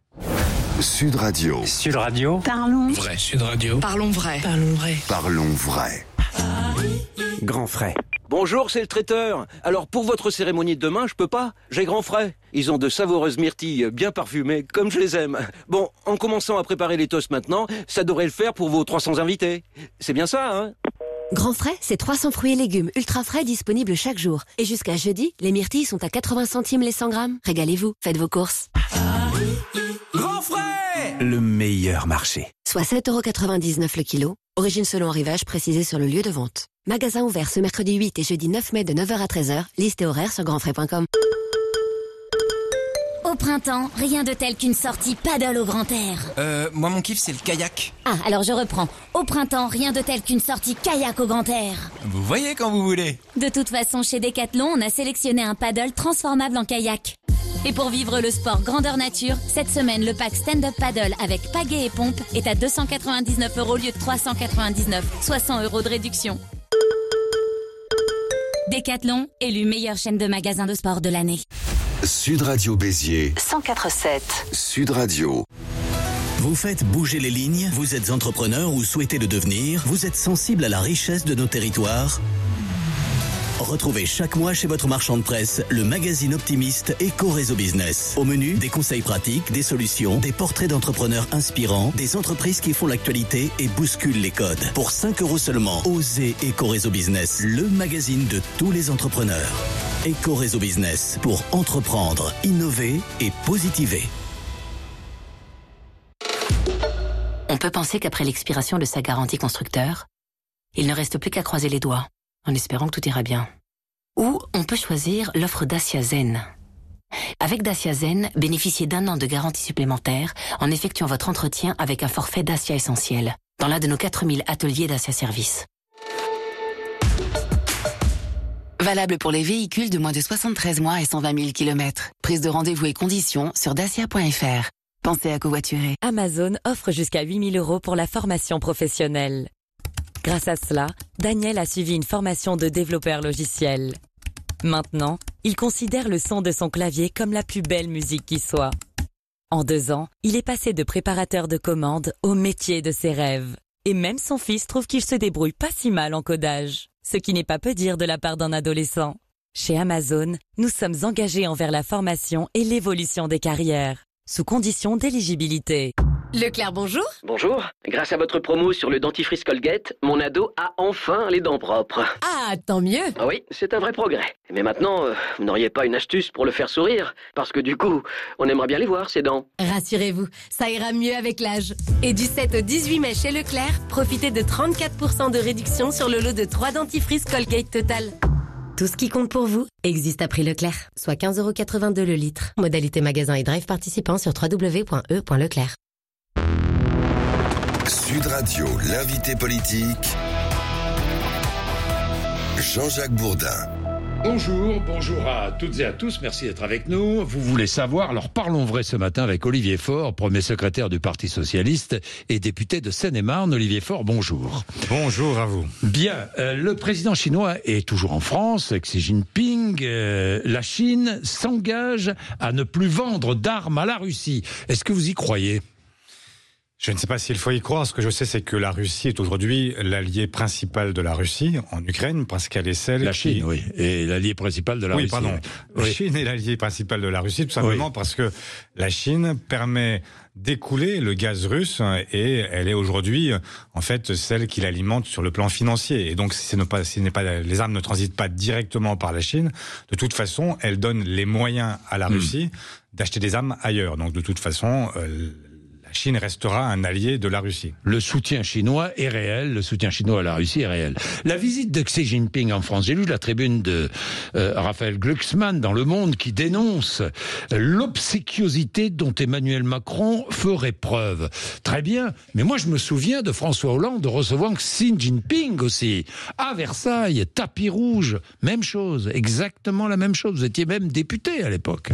Sud Radio. Sud Radio. Parlons vrai. Sud Radio. Parlons vrai. Parlons vrai. Parlons vrai. Grand frais. Bonjour, c'est le traiteur. Alors pour votre cérémonie de demain, je peux pas. J'ai grand frais. Ils ont de savoureuses myrtilles bien parfumées, comme je les aime. Bon, en commençant à préparer les toasts maintenant, ça devrait le faire pour vos 300 invités. C'est bien ça, hein? Grand frais, c'est 300 fruits et légumes ultra frais disponibles chaque jour. Et jusqu'à jeudi, les myrtilles sont à 80 centimes les 100 grammes. Régalez-vous, faites vos courses. Grand frais! Le meilleur marché. Soit 7,99€ le kilo. Origine selon arrivage précisée sur le lieu de vente. Magasin ouvert ce mercredi 8 et jeudi 9 mai de 9h à 13h. Liste et horaire sur grandfrais.com. Au printemps, rien de tel qu'une sortie paddle au grand air. Moi mon kiff c'est le kayak. Ah, alors je reprends. Au printemps, rien de tel qu'une sortie kayak au grand air. Vous voyez quand vous voulez. De toute façon, chez Decathlon, on a sélectionné un paddle transformable en kayak. Et pour vivre le sport grandeur nature, cette semaine, le pack stand-up paddle avec pagaie et pompe est à 299€ au lieu de 399, soit 100€ de réduction. Decathlon, élu meilleure chaîne de magasins de sport de l'année. Sud Radio Béziers 104.7. Sud Radio. Vous faites bouger les lignes, vous êtes entrepreneur ou souhaitez le devenir, vous êtes sensible à la richesse de nos territoires. Retrouvez chaque mois chez votre marchand de presse le magazine optimiste Éco-Réseau Business. Au menu, des conseils pratiques, des solutions, des portraits d'entrepreneurs inspirants, des entreprises qui font l'actualité et bousculent les codes. Pour 5€ seulement, osez Éco-Réseau Business, le magazine de tous les entrepreneurs. Éco-Réseau Business, pour entreprendre, innover et positiver. On peut penser qu'après l'expiration de sa garantie constructeur, il ne reste plus qu'à croiser les doigts. en espérant que tout ira bien. Ou on peut choisir l'offre Dacia Zen. Avec Dacia Zen, bénéficiez d'1 an de garantie supplémentaire en effectuant votre entretien avec un forfait Dacia Essentiel dans l'un de nos 4000 ateliers Dacia Service. Valable pour les véhicules de moins de 73 mois et 120 000 km. Prise de rendez-vous et conditions sur dacia.fr. Pensez à covoiturer. Amazon offre jusqu'à 8 000 € pour la formation professionnelle. Grâce à cela, Daniel a suivi une formation de développeur logiciel. Maintenant, il considère le son de son clavier comme la plus belle musique qui soit. En 2 ans, il est passé de préparateur de commandes au métier de ses rêves. Et même son fils trouve qu'il se débrouille pas si mal en codage. Ce qui n'est pas peu dire de la part d'un adolescent. Chez Amazon, nous sommes engagés envers la formation et l'évolution des carrières, sous condition d'éligibilité. Leclerc, bonjour. Bonjour. Grâce à votre promo sur le dentifrice Colgate, mon ado a enfin les dents propres. Ah, tant mieux. Oui, c'est un vrai progrès. Mais maintenant, vous n'auriez pas une astuce pour le faire sourire? Parce que du coup, on aimerait bien les voir, ses dents. Rassurez-vous, ça ira mieux avec l'âge. Et du 7 au 18 mai chez Leclerc, profitez de 34% de réduction sur le lot de 3 dentifrices Colgate Total. Tout ce qui compte pour vous existe à prix Leclerc, soit 15,82 € le litre. Modalité magasin et drive participant sur www.e.leclerc. Sud Radio, l'invité politique, Jean-Jacques Bourdin. Bonjour à toutes et à tous, merci d'être avec nous. Vous voulez savoir, alors parlons vrai ce matin avec Olivier Faure, premier secrétaire du Parti Socialiste et député de Seine-et-Marne. Olivier Faure, bonjour. Bonjour à vous. Bien, le président chinois est toujours en France, avec Xi Jinping. La Chine s'engage à ne plus vendre d'armes à la Russie. Est-ce que vous y croyez ? Je ne sais pas s'il faut y croire. Ce que je sais, c'est que la Russie est aujourd'hui l'allié principal de la Russie en Ukraine, parce qu'elle est celle La Chine, oui, et l'allié principal de la Russie. Oui, pardon. La Chine est l'allié principal de la Russie, tout simplement parce que la Chine permet d'écouler le gaz russe et elle est aujourd'hui, en fait, celle qui l'alimente sur le plan financier. Et donc, les armes ne transitent pas directement par la Chine. De toute façon, elle donne les moyens à la Russie d'acheter des armes ailleurs. Donc, de toute façon, la Chine restera un allié de la Russie. Le soutien chinois est réel, le soutien chinois à la Russie est réel. La visite de Xi Jinping en France, j'ai lu la tribune de Raphaël Glucksmann dans Le Monde qui dénonce l'obséquiosité dont Emmanuel Macron ferait preuve. Très bien, mais moi je me souviens de François Hollande recevant Xi Jinping aussi, à Versailles, tapis rouge, même chose, exactement la même chose. Vous étiez même député à l'époque.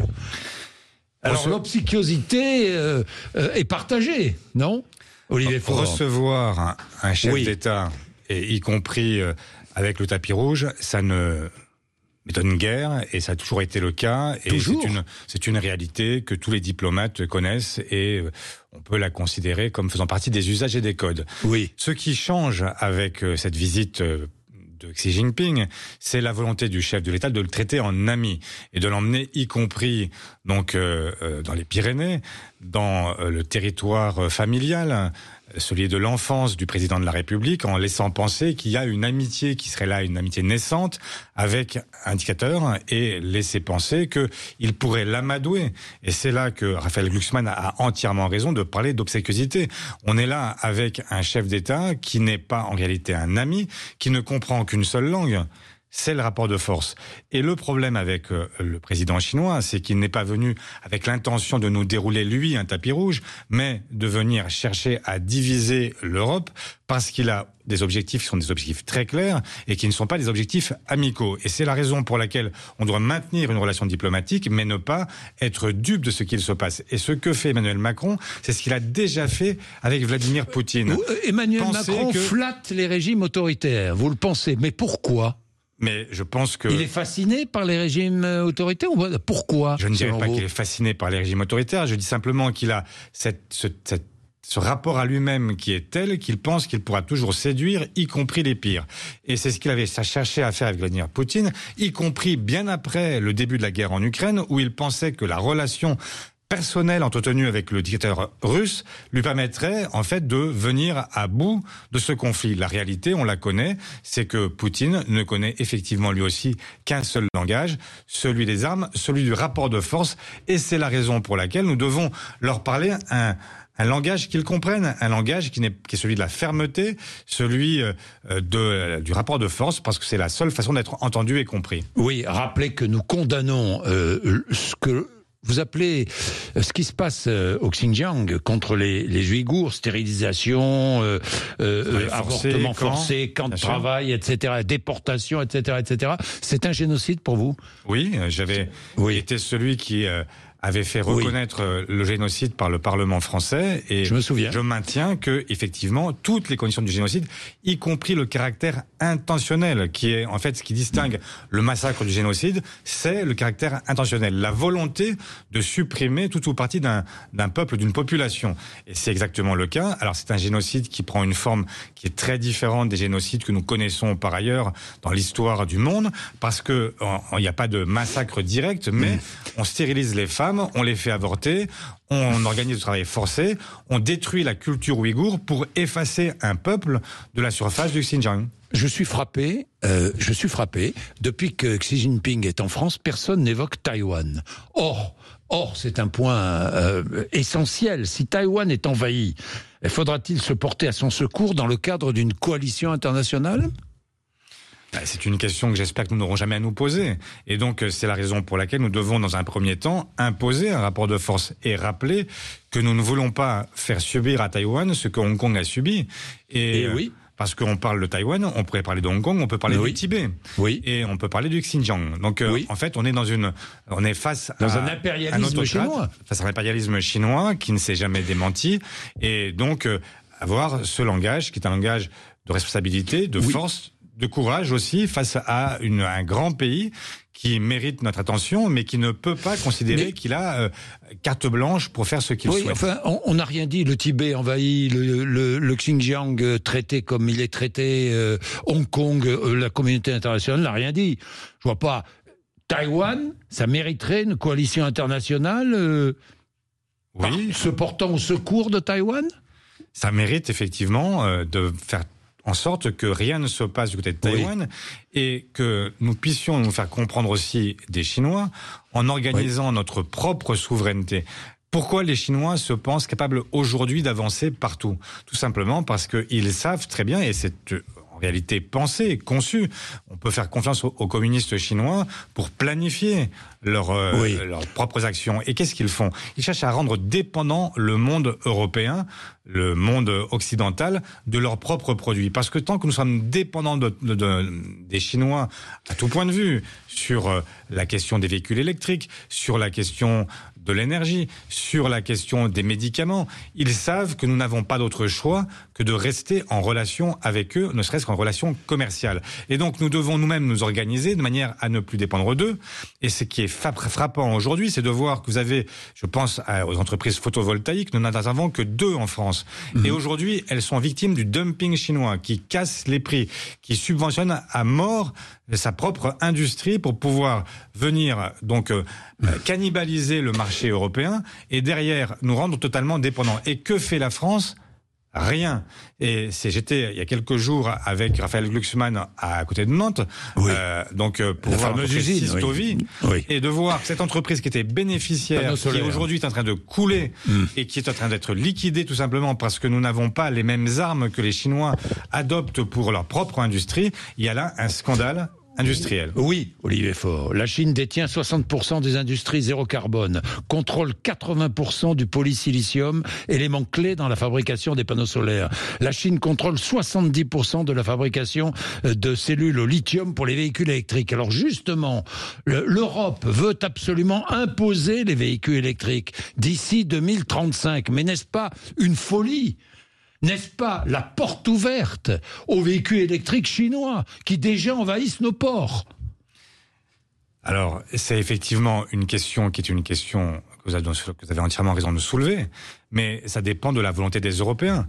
Alors l'obséquiosité est partagée, non, Olivier Faure ? Recevoir un chef d'État, et y compris avec le tapis rouge, ça ne m'étonne guère, et ça a toujours été le cas. Et c'est une réalité que tous les diplomates connaissent, et on peut la considérer comme faisant partie des usages et des codes. Oui. Ce qui change avec cette visite de Xi Jinping, c'est la volonté du chef de l'État de le traiter en ami et de l'emmener, y compris donc dans les Pyrénées, dans le territoire familial, celui de l'enfance du président de la République, en laissant penser qu'il y a une amitié qui serait là, une amitié naissante avec un dictateur, et laisser penser qu'il pourrait l'amadouer. Et c'est là que Raphaël Glucksmann a entièrement raison de parler d'obséquiosité. On est là avec un chef d'État qui n'est pas en réalité un ami, qui ne comprend qu'une seule langue. C'est le rapport de force. Et le problème avec le président chinois, c'est qu'il n'est pas venu avec l'intention de nous dérouler, lui, un tapis rouge, mais de venir chercher à diviser l'Europe, parce qu'il a des objectifs qui sont des objectifs très clairs et qui ne sont pas des objectifs amicaux. Et c'est la raison pour laquelle on doit maintenir une relation diplomatique, mais ne pas être dupe de ce qu'il se passe. Et ce que fait Emmanuel Macron, c'est ce qu'il a déjà fait avec Vladimir Poutine. Emmanuel Macron flatte les régimes autoritaires, vous le pensez, mais pourquoi ? Mais je pense que... Il est fasciné par les régimes autoritaires ou pourquoi ? Je ne dirais pas qu'il est fasciné par les régimes autoritaires, je dis simplement qu'il a ce rapport à lui-même qui est tel qu'il pense qu'il pourra toujours séduire, y compris les pires. Et c'est ce qu'il avait cherché à faire avec Vladimir Poutine, y compris bien après le début de la guerre en Ukraine, où il pensait que la relation personnel entretenu avec le dictateur russe lui permettrait en fait de venir à bout de ce conflit. La réalité, on la connaît, c'est que Poutine ne connaît effectivement lui aussi qu'un seul langage, celui des armes, celui du rapport de force, et c'est la raison pour laquelle nous devons leur parler un langage qu'ils comprennent, un langage qui est celui de la fermeté, celui du rapport de force, parce que c'est la seule façon d'être entendu et compris. Oui, rappelez que nous condamnons ce que vous appelez ce qui se passe au Xinjiang contre les Ouïghours, stérilisation, avortement forcé, camp de travail, etc., déportation, etc., etc. C'est un génocide pour vous ? Oui, j'avais été celui qui avait fait reconnaître le génocide par le Parlement français, et je me souviens. Je maintiens que, effectivement, toutes les conditions du génocide, y compris le caractère intentionnel, qui est en fait ce qui distingue le massacre du génocide, c'est le caractère intentionnel, la volonté de supprimer tout ou partie d'un peuple, d'une population. Et c'est exactement le cas. Alors c'est un génocide qui prend une forme qui est très différente des génocides que nous connaissons par ailleurs dans l'histoire du monde, parce que il n'y a pas de massacre direct, mais on stérilise les femmes, on les fait avorter, on organise le travail forcé, on détruit la culture ouïghour pour effacer un peuple de la surface du Xinjiang. Je suis frappé. Depuis que Xi Jinping est en France, personne n'évoque Taïwan. Or, c'est un point essentiel. Si Taïwan est envahi, faudra-t-il se porter à son secours dans le cadre d'une coalition internationale ? C'est une question que j'espère que nous n'aurons jamais à nous poser. Et donc, c'est la raison pour laquelle nous devons, dans un premier temps, imposer un rapport de force et rappeler que nous ne voulons pas faire subir à Taïwan ce que Hong Kong a subi. Et oui. Parce qu'on parle de Taïwan, on pourrait parler de Hong Kong, on peut parler du Tibet. Oui. Et on peut parler du Xinjiang. Donc, en fait, on est face à un impérialisme chinois. Face à un impérialisme chinois qui ne s'est jamais démenti. Et donc, avoir ce langage qui est un langage de responsabilité, de force, de courage aussi face à un grand pays qui mérite notre attention, mais qui ne peut pas considérer qu'il a carte blanche pour faire ce qu'il souhaite. Enfin, on n'a rien dit. Le Tibet envahi, le Xinjiang traité comme il est traité, Hong Kong, la communauté internationale n'a rien dit. Je vois pas. Taïwan, ça mériterait une coalition internationale se portant au secours de Taïwan ? Ça mérite effectivement de faire en sorte que rien ne se passe du côté de Taïwan et que nous puissions nous faire comprendre aussi des Chinois en organisant notre propre souveraineté. Pourquoi les Chinois se pensent capables aujourd'hui d'avancer partout ? Tout simplement parce qu'ils savent très bien, et c'est en réalité pensé, conçu, on peut faire confiance aux communistes chinois pour planifier leurs propres actions. Et qu'est-ce qu'ils font ? Ils cherchent à rendre dépendant le monde européen, le monde occidental, de leurs propres produits. Parce que tant que nous sommes dépendants des Chinois, à tout point de vue, sur la question des véhicules électriques, sur la question de l'énergie, sur la question des médicaments, ils savent que nous n'avons pas d'autre choix que de rester en relation avec eux, ne serait-ce qu'en relation commerciale. Et donc nous devons nous-mêmes nous organiser de manière à ne plus dépendre d'eux. Et ce qui est frappant aujourd'hui, c'est de voir que vous avez, je pense aux entreprises photovoltaïques, nous n'en avons que 2 en France. Et aujourd'hui, elles sont victimes du dumping chinois qui casse les prix, qui subventionne à mort sa propre industrie pour pouvoir venir donc cannibaliser le marché européen et derrière nous rendre totalement dépendants. Et que fait la France ? Rien. Et j'étais il y a quelques jours avec Raphaël Glucksmann à côté de Nantes, pour voir l'entreprise Sistovi, et de voir cette entreprise qui était bénéficiaire, qui aujourd'hui est en train de couler et qui est en train d'être liquidée tout simplement parce que nous n'avons pas les mêmes armes que les Chinois adoptent pour leur propre industrie. Il y a là un scandale industriel. Oui, Olivier Faure. La Chine détient 60% des industries zéro carbone, contrôle 80% du polysilicium, élément clé dans la fabrication des panneaux solaires. La Chine contrôle 70% de la fabrication de cellules au lithium pour les véhicules électriques. Alors justement, l'Europe veut absolument imposer les véhicules électriques d'ici 2035. Mais n'est-ce pas une folie ? N'est-ce pas la porte ouverte aux véhicules électriques chinois qui déjà envahissent nos ports ? Alors, c'est effectivement une question qui est une question que vous avez entièrement raison de soulever, mais ça dépend de la volonté des Européens.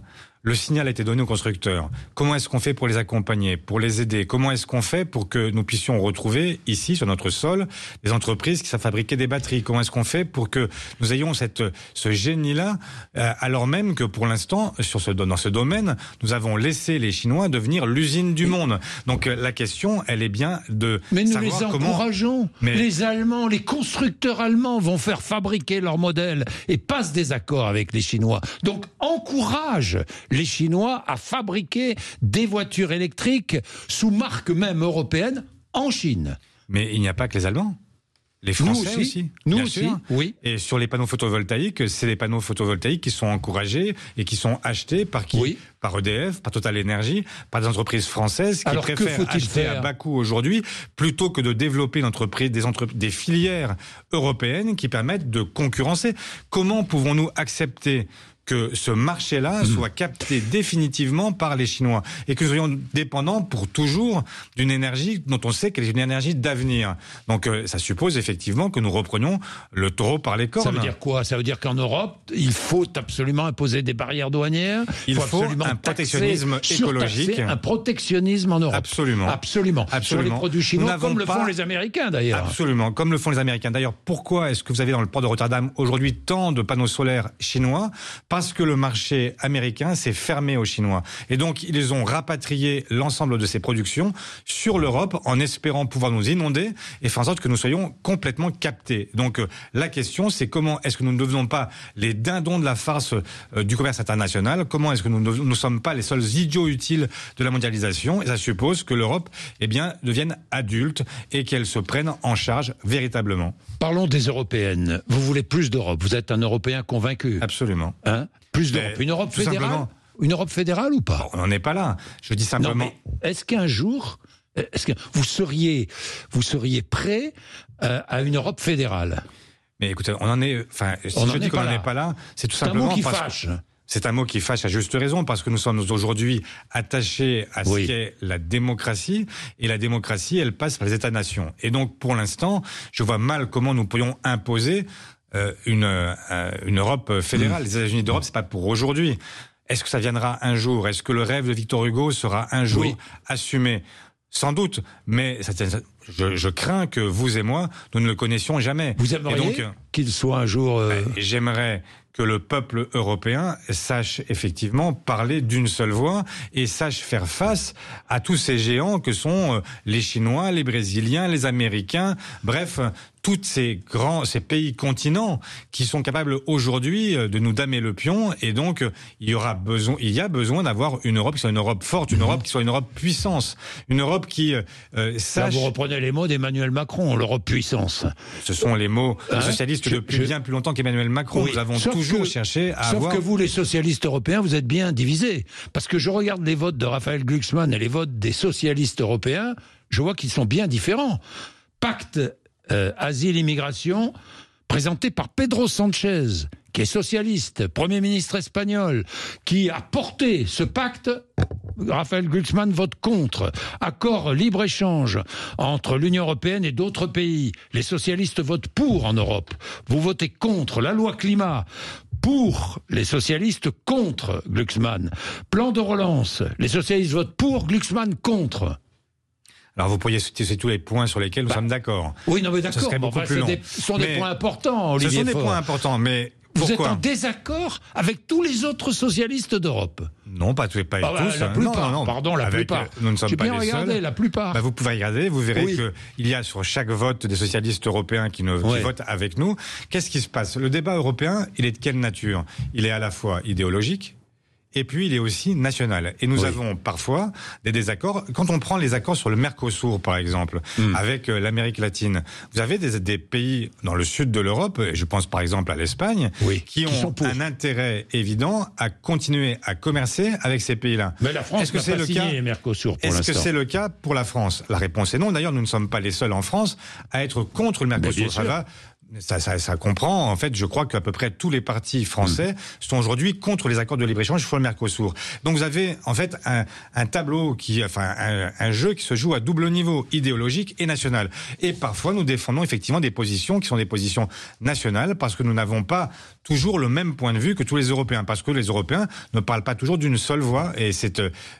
Le signal a été donné aux constructeurs. Comment est-ce qu'on fait pour les accompagner, pour les aider? Comment est-ce qu'on fait pour que nous puissions retrouver ici, sur notre sol, des entreprises qui savent fabriquer des batteries? Comment est-ce qu'on fait pour que nous ayons ce génie-là, alors même que pour l'instant, dans ce domaine, nous avons laissé les Chinois devenir l'usine du monde. Donc la question, elle est bien de mais nous savoir les encourageons. Les Allemands, les constructeurs allemands vont faire fabriquer leurs modèles et passent des accords avec les Chinois. Donc encourage les Chinois à fabriquer des voitures électriques sous marque même européenne en Chine. Mais il n'y a pas que les Allemands. Les Français aussi. Nous bien aussi, sûr. oui. Et sur les panneaux photovoltaïques, c'est les panneaux photovoltaïques qui sont encouragés et qui sont achetés par qui? Oui. Par EDF, par Total Energy, par des entreprises françaises qui préfèrent acheter à bas coût aujourd'hui plutôt que de développer une entreprise, des filières européennes qui permettent de concurrencer. Comment pouvons-nous accepter que ce marché-là soit capté définitivement par les Chinois et que nous soyons dépendants pour toujours d'une énergie dont on sait qu'elle est une énergie d'avenir. Donc ça suppose effectivement que nous reprenions le taureau par les cornes. Ça veut dire quoi? Ça veut dire qu'en Europe, il faut absolument imposer des barrières douanières. Il faut un protectionnisme écologique. Un protectionnisme en Europe. Absolument. Absolument. Sur les produits chinois, comme le font les Américains d'ailleurs. Absolument, comme le font les Américains. D'ailleurs, pourquoi est-ce que vous avez dans le port de Rotterdam aujourd'hui tant de panneaux solaires chinois? Parce que le marché américain s'est fermé aux Chinois. Et donc, ils ont rapatrié l'ensemble de ces productions sur l'Europe en espérant pouvoir nous inonder et faire en sorte que nous soyons complètement captés. Donc, la question, c'est comment est-ce que nous ne devenons pas les dindons de la farce du commerce international? Comment est-ce que nous ne sommes pas les seuls idiots utiles de la mondialisation? Et ça suppose que l'Europe, devienne adulte et qu'elle se prenne en charge véritablement. Parlons des Européennes. Vous voulez plus d'Europe. Vous êtes un Européen convaincu. Absolument. Plus d'Europe. Une Europe fédérale? Une Europe fédérale ou pas? On n'en est pas là. Je dis simplement. Non, mais est-ce qu'un jour, vous seriez prêt à une Europe fédérale? Mais écoutez, on en est. Enfin, si je dis qu'on n'en est pas là, c'est tout simplement. C'est un mot qui fâche. C'est un mot qui fâche à juste raison, parce que nous sommes aujourd'hui attachés à ce qu'est la démocratie, et la démocratie, elle passe par les États-nations. Et donc, pour l'instant, je vois mal comment nous pourrions imposer une Europe fédérale. Les États-Unis d'Europe, c'est pas pour aujourd'hui. Est-ce que ça viendra un jour? Est-ce que le rêve de Victor Hugo sera un jour assumé? Sans doute, mais je crains que vous et moi, nous ne le connaissions jamais. Vous aimeriez qu'il soit un jour... J'aimerais que le peuple européen sache effectivement parler d'une seule voix et sache faire face à tous ces géants que sont les Chinois, les Brésiliens, les Américains, bref, tous ces pays continents qui sont capables aujourd'hui de nous damer le pion, et donc il y a besoin d'avoir une Europe qui soit une Europe forte, une Europe qui soit une Europe puissance, une Europe qui sache... Là, vous reprenez les mots d'Emmanuel Macron, l'Europe puissance. Ce sont les mots des socialistes depuis bien plus longtemps qu'Emmanuel Macron. Nous avons toujours cherché à avoir... Sauf que vous, les socialistes européens, vous êtes bien divisés. Parce que je regarde les votes de Raphaël Glucksmann et les votes des socialistes européens, je vois qu'ils sont bien différents. Pacte asile-immigration, présenté par Pedro Sanchez, qui est socialiste, Premier ministre espagnol, qui a porté ce pacte. Raphaël Glucksmann vote contre. Accord libre-échange entre l'Union européenne et d'autres pays. Les socialistes votent pour en Europe. Vous votez contre. La loi climat, pour les socialistes, contre Glucksmann. Plan de relance, les socialistes votent pour, Glucksmann contre. Alors vous pourriez citer tous les points sur lesquels nous sommes d'accord. Oui, non mais d'accord, ce sont des points importants, Olivier Ce sont des Faure. points importants, mais vous pourquoi? êtes en désaccord avec tous les autres socialistes d'Europe? Non, pas tous. La plupart, pardon, la plupart. Nous ne sommes pas les seuls. La plupart. Vous pouvez regarder, vous verrez qu'il y a sur chaque vote des socialistes européens qui votent avec nous. Qu'est-ce qui se passe? Le débat européen, il est de quelle nature? Il est à la fois idéologique, et puis il est aussi national. Et nous avons parfois des désaccords. Quand on prend les accords sur le Mercosur, par exemple, avec l'Amérique latine, vous avez des pays dans le sud de l'Europe, et je pense par exemple à l'Espagne, qui ont un intérêt évident à continuer à commercer avec ces pays-là. Mais la France n'a pas signé les Mercosur pour l'instant. Est-ce que c'est le cas pour la France? La réponse est non. D'ailleurs, nous ne sommes pas les seuls en France à être contre le Mercosur. Ça va Ça comprend, en fait, je crois qu'à peu près tous les partis français sont aujourd'hui contre les accords de libre-échange sur le Mercosur. Donc vous avez, en fait, un tableau un jeu qui se joue à double niveau, idéologique et national. Et parfois, nous défendons effectivement des positions qui sont des positions nationales parce que nous n'avons pas toujours le même point de vue que tous les Européens. Parce que les Européens ne parlent pas toujours d'une seule voix et c'est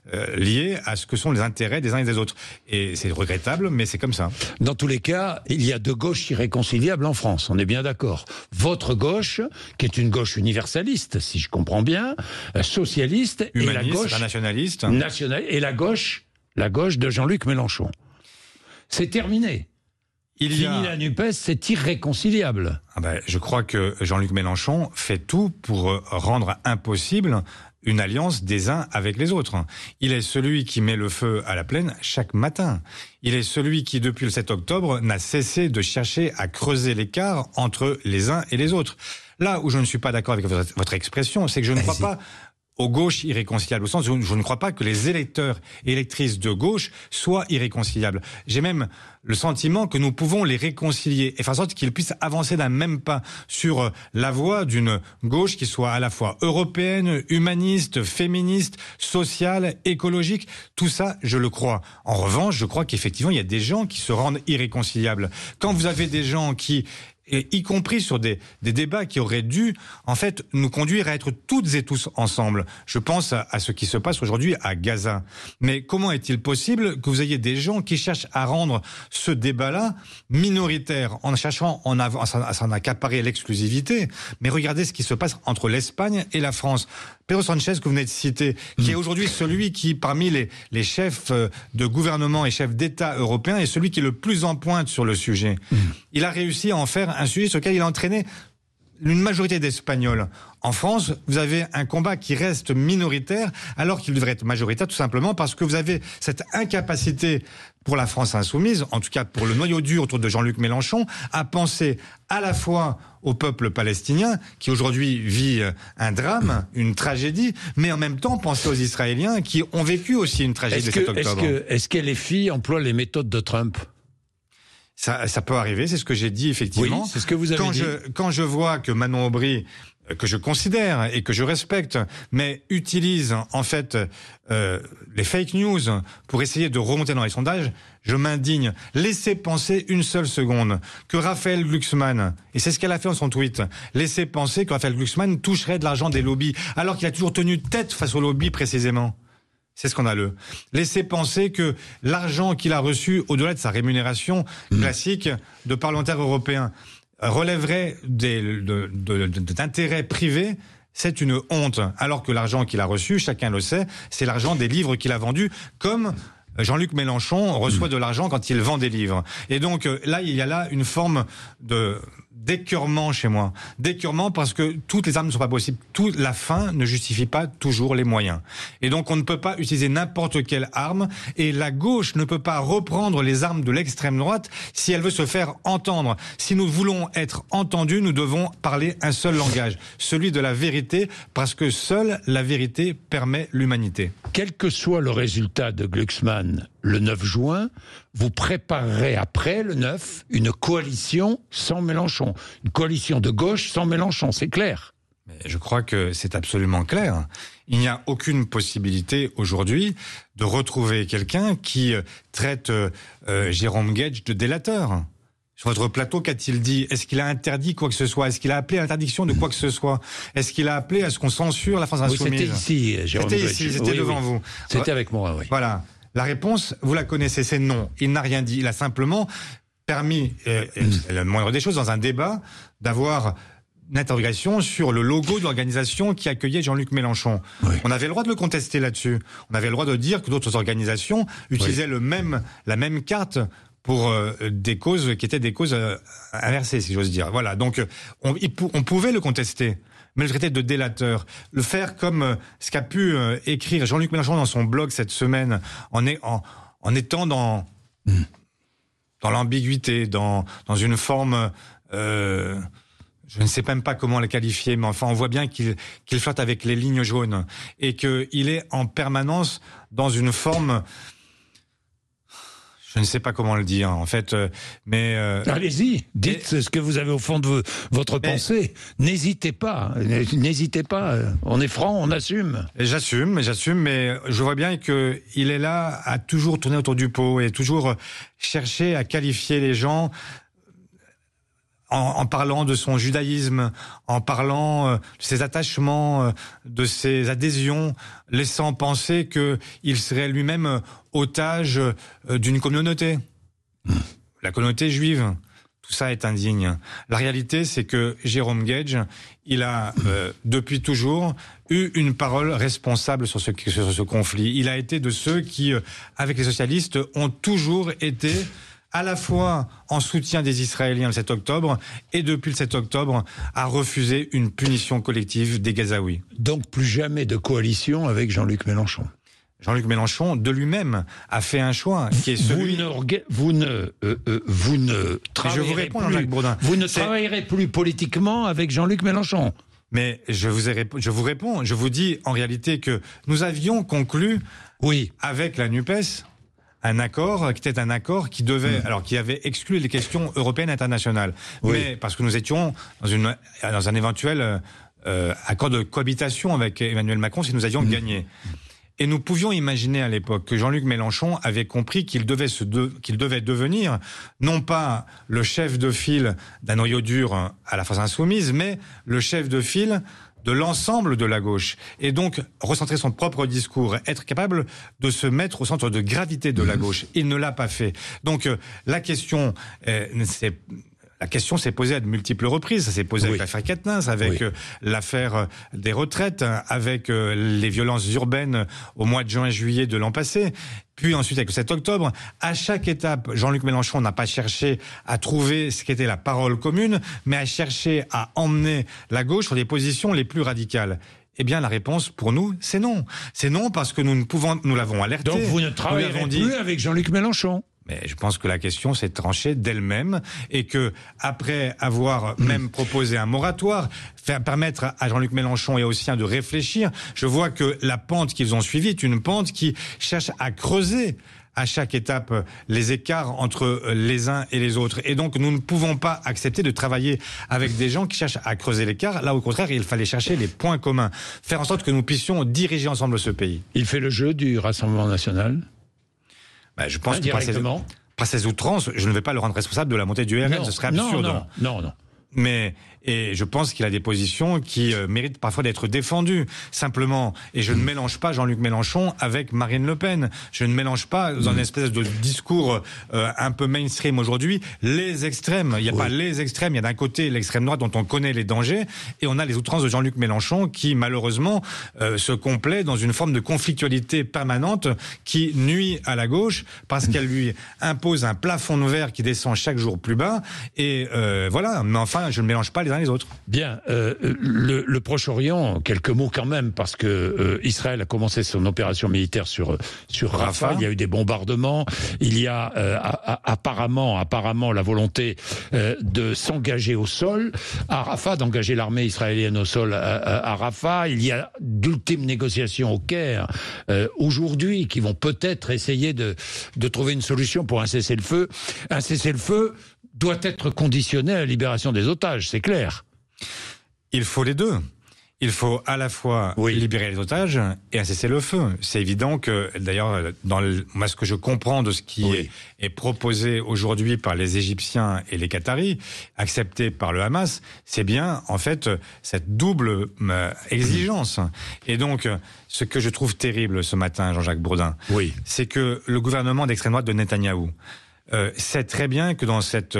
lié à ce que sont les intérêts des uns et des autres. Et c'est regrettable, mais c'est comme ça. Dans tous les cas, il y a deux gauches irréconciliables en France. On est bien d'accord. Votre gauche, qui est une gauche universaliste, si je comprends bien, socialiste, humaniste, et la gauche nationaliste, et la gauche de Jean-Luc Mélenchon. C'est terminé. Fini la NUPES, c'est irréconciliable. Je crois que Jean-Luc Mélenchon fait tout pour rendre impossible une alliance des uns avec les autres. Il est celui qui met le feu à la plaine chaque matin. Il est celui qui, depuis le 7 octobre, n'a cessé de chercher à creuser l'écart entre les uns et les autres. Là où je ne suis pas d'accord avec votre expression, c'est que je ne crois pas aux gauches irréconciliables, au sens où je ne crois pas que les électeurs et électrices de gauche soient irréconciliables. J'ai même le sentiment que nous pouvons les réconcilier et faire en sorte qu'ils puissent avancer d'un même pas sur la voie d'une gauche qui soit à la fois européenne, humaniste, féministe, sociale, écologique. Tout ça, je le crois. En revanche, je crois qu'effectivement, il y a des gens qui se rendent irréconciliables. Quand vous avez des gens qui, et y compris sur des débats qui auraient dû, en fait, nous conduire à être toutes et tous ensemble. Je pense à ce qui se passe aujourd'hui à Gaza. Mais comment est-il possible que vous ayez des gens qui cherchent à rendre ce débat-là minoritaire, en cherchant à s'en accaparer l'exclusivité? Mais regardez ce qui se passe entre l'Espagne et la France. Pedro Sanchez, que vous venez de citer, qui est aujourd'hui celui qui, parmi les chefs de gouvernement et chefs d'État européens, est celui qui est le plus en pointe sur le sujet. Il a réussi à en faire un sujet sur lequel il a entraîné une majorité d'Espagnols. En France, vous avez un combat qui reste minoritaire, alors qu'il devrait être majoritaire, tout simplement parce que vous avez cette incapacité pour la France insoumise, en tout cas pour le noyau dur autour de Jean-Luc Mélenchon, à penser à la fois au peuple palestinien, qui aujourd'hui vit un drame, une tragédie, mais en même temps penser aux Israéliens, qui ont vécu aussi une tragédie de 7 octobre. Est-ce que les filles emploient les méthodes de Trump ? Ça peut arriver, c'est ce que j'ai dit effectivement. Oui, c'est ce que vous avez dit. Quand je vois que Manon Aubry, que je considère et que je respecte, mais utilise en fait les fake news pour essayer de remonter dans les sondages, je m'indigne. Laissez penser une seule seconde que Raphaël Glucksmann, et c'est ce qu'elle a fait dans son tweet, laissez penser que Raphaël Glucksmann toucherait de l'argent des lobbies, alors qu'il a toujours tenu tête face aux lobbies précisément. C'est scandaleux. Laissez penser que l'argent qu'il a reçu, au-delà de sa rémunération classique de parlementaire européen, relèverait d'intérêts privés. C'est une honte. Alors que l'argent qu'il a reçu, chacun le sait, c'est l'argent des livres qu'il a vendus, comme Jean-Luc Mélenchon reçoit de l'argent quand il vend des livres. Et donc là, il y a là une forme d'écœurement chez moi. D'écœurement parce que toutes les armes ne sont pas possibles. La fin ne justifie pas toujours les moyens. Et donc on ne peut pas utiliser n'importe quelle arme et la gauche ne peut pas reprendre les armes de l'extrême droite si elle veut se faire entendre. Si nous voulons être entendus, nous devons parler un seul langage, celui de la vérité, parce que seule la vérité permet l'humanité. Quel que soit le résultat de Glucksmann le 9 juin, vous préparerez après le 9 une coalition sans Mélenchon. Une coalition de gauche sans Mélenchon, c'est clair. Mais je crois que c'est absolument clair. Il n'y a aucune possibilité aujourd'hui de retrouver quelqu'un qui traite Jérôme Guedj de délateur. Sur votre plateau, qu'a-t-il dit? Est-ce qu'il a interdit quoi que ce soit? Est-ce qu'il a appelé à l'interdiction de quoi que ce soit? Est-ce qu'il a appelé à ce qu'on censure la France insoumise? C'était ici, Jérôme Guedj. C'était devant vous. C'était avec moi, oui. Voilà. La réponse, vous la connaissez, c'est non. Il n'a rien dit. Il a simplement permis, le moindre des choses, dans un débat, d'avoir une interrogation sur le logo de l'organisation qui accueillait Jean-Luc Mélenchon. Oui. On avait le droit de le contester là-dessus. On avait le droit de dire que d'autres organisations utilisaient la même carte pour des causes qui étaient des causes inversées, si j'ose dire. Voilà. Donc, on pouvait le contester. Mais le traiter de délateur, le faire comme ce qu'a pu écrire Jean-Luc Mélenchon dans son blog cette semaine, en étant dans l'ambiguïté, dans une forme, je ne sais même pas comment la qualifier, mais enfin on voit bien qu'il flotte avec les lignes jaunes et qu'il est en permanence dans une forme, Je ne sais pas comment le dire, en fait, mais... Allez-y, dites ce que vous avez au fond de votre pensée. N'hésitez pas, on est franc, on assume. J'assume, mais je vois bien qu'il est là à toujours tourner autour du pot et toujours chercher à qualifier les gens en parlant de son judaïsme, en parlant de ses attachements, de ses adhésions, laissant penser qu'il serait lui-même otage d'une communauté. La communauté juive. Tout ça est indigne. La réalité, c'est que Jérôme Guedj, il a, depuis toujours, eu une parole responsable sur ce conflit. Il a été de ceux qui, avec les socialistes, ont toujours été à la fois en soutien des Israéliens le 7 octobre et depuis le 7 octobre a refusé une punition collective des Gazaouis. Donc plus jamais de coalition avec Jean-Luc Mélenchon. Jean-Luc Mélenchon, de lui-même, a fait un choix qui est celui... Vous ne travaillerez je vous réponds, Jacques Bourdin. Vous ne travaillerez plus politiquement avec Jean-Luc Mélenchon. Mais je vous réponds, je vous dis en réalité que nous avions conclu avec la NUPES un accord qui était un accord qui devait, qui avait exclu les questions européennes internationales. Mais parce que nous étions dans un éventuel accord de cohabitation avec Emmanuel Macron si nous avions gagné. Et nous pouvions imaginer à l'époque que Jean-Luc Mélenchon avait compris qu'il devait devenir non pas le chef de file d'un noyau dur à la France insoumise, mais le chef de file de l'ensemble de la gauche, et donc recentrer son propre discours, être capable de se mettre au centre de gravité de la gauche. Il ne l'a pas fait. Donc la question s'est posée à de multiples reprises. Ça s'est posé avec l'affaire Quatennens, avec l'affaire des retraites, avec les violences urbaines au mois de juin et juillet de l'an passé. Puis ensuite avec le 7 octobre. À chaque étape, Jean-Luc Mélenchon n'a pas cherché à trouver ce qu'était la parole commune, mais à chercher à emmener la gauche sur des positions les plus radicales. Eh bien, la réponse pour nous, c'est non. C'est non parce que nous l'avons alerté. Donc vous ne travaillerez plus avec Jean-Luc Mélenchon. Mais je pense que la question s'est tranchée d'elle-même et que après avoir même proposé un moratoire, permettre à Jean-Luc Mélenchon et aux siens de réfléchir, je vois que la pente qu'ils ont suivie est une pente qui cherche à creuser à chaque étape les écarts entre les uns et les autres. Et donc nous ne pouvons pas accepter de travailler avec des gens qui cherchent à creuser l'écart. Là, au contraire, il fallait chercher les points communs, faire en sorte que nous puissions diriger ensemble ce pays. Il fait le jeu du Rassemblement national ? Je pense que par ces outrances, je ne vais pas le rendre responsable de la montée du RN, ce serait absurde. Non. Et je pense qu'il a des positions qui méritent parfois d'être défendues. Simplement, et je ne mélange pas Jean-Luc Mélenchon avec Marine Le Pen. Je ne mélange pas dans une espèce de discours un peu mainstream aujourd'hui les extrêmes. Il n'y a pas les extrêmes. Il y a d'un côté l'extrême droite dont on connaît les dangers, et on a les outrances de Jean-Luc Mélenchon qui malheureusement se complaît dans une forme de conflictualité permanente qui nuit à la gauche parce qu'elle lui impose un plafond de verre qui descend chaque jour plus bas. Et voilà. Mais enfin, je ne mélange pas les autres. Bien, le Proche-Orient, quelques mots quand même, parce que Israël a commencé son opération militaire sur Rafah. Il y a eu des bombardements. Il y a apparemment la volonté de s'engager au sol à Rafah, d'engager l'armée israélienne au sol à Rafah. Il y a d'ultimes négociations au Caire aujourd'hui qui vont peut-être essayer de trouver une solution pour un cessez-le-feu. Un cessez-le-feu doit être conditionné à la libération des otages, c'est clair. Il faut les deux. Il faut à la fois libérer les otages et un cessez-le-feu. C'est évident que, d'ailleurs, moi, ce que je comprends de ce qui est proposé aujourd'hui par les Égyptiens et les Qataris, accepté par le Hamas, c'est bien, en fait, cette double exigence. Et donc, ce que je trouve terrible ce matin, Jean-Jacques Bourdin, c'est que le gouvernement d'extrême droite de Netanyahou sait très bien que dans cette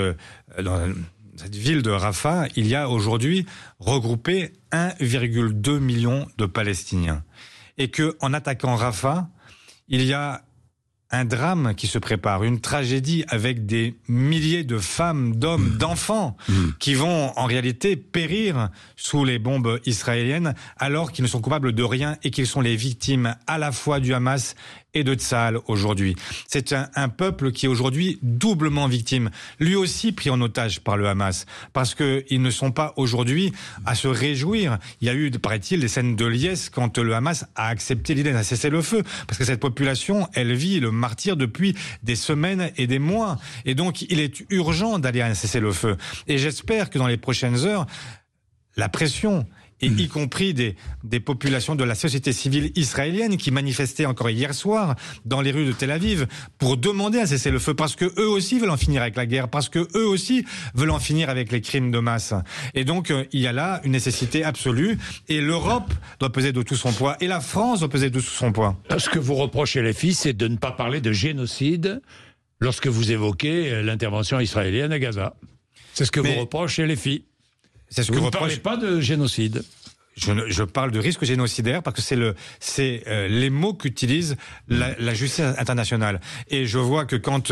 ville de Rafah, il y a aujourd'hui regroupé 1,2 million de Palestiniens. Et que, en attaquant Rafah, il y a un drame qui se prépare, une tragédie avec des milliers de femmes, d'hommes, d'enfants qui vont en réalité périr sous les bombes israéliennes alors qu'ils ne sont coupables de rien et qu'ils sont les victimes à la fois du Hamas et de Tsahal aujourd'hui. C'est un peuple qui est aujourd'hui doublement victime, lui aussi pris en otage par le Hamas, parce qu'ils ne sont pas aujourd'hui à se réjouir. Il y a eu, paraît-il, des scènes de liesse quand le Hamas a accepté l'idée d'un cessez-le-feu, parce que cette population, elle vit le martyrs depuis des semaines et des mois. Et donc, il est urgent d'aller à un cessez-le-feu. Et j'espère que dans les prochaines heures, la pression, et y compris des populations de la société civile israélienne qui manifestaient encore hier soir dans les rues de Tel Aviv pour demander un cessez-le-feu, parce que eux aussi veulent en finir avec la guerre, parce que eux aussi veulent en finir avec les crimes de masse. Et donc, il y a là une nécessité absolue, et l'Europe doit peser de tout son poids, et la France doit peser de tout son poids. Ce que vous reprochez, les filles, c'est de ne pas parler de génocide lorsque vous évoquez l'intervention israélienne à Gaza. C'est ce que vous reprochez, les filles. C'est ce vous que ne parlez pas de génocide. Je parle de risque génocidaire parce que c'est les mots qu'utilise la justice internationale. Et je vois que quand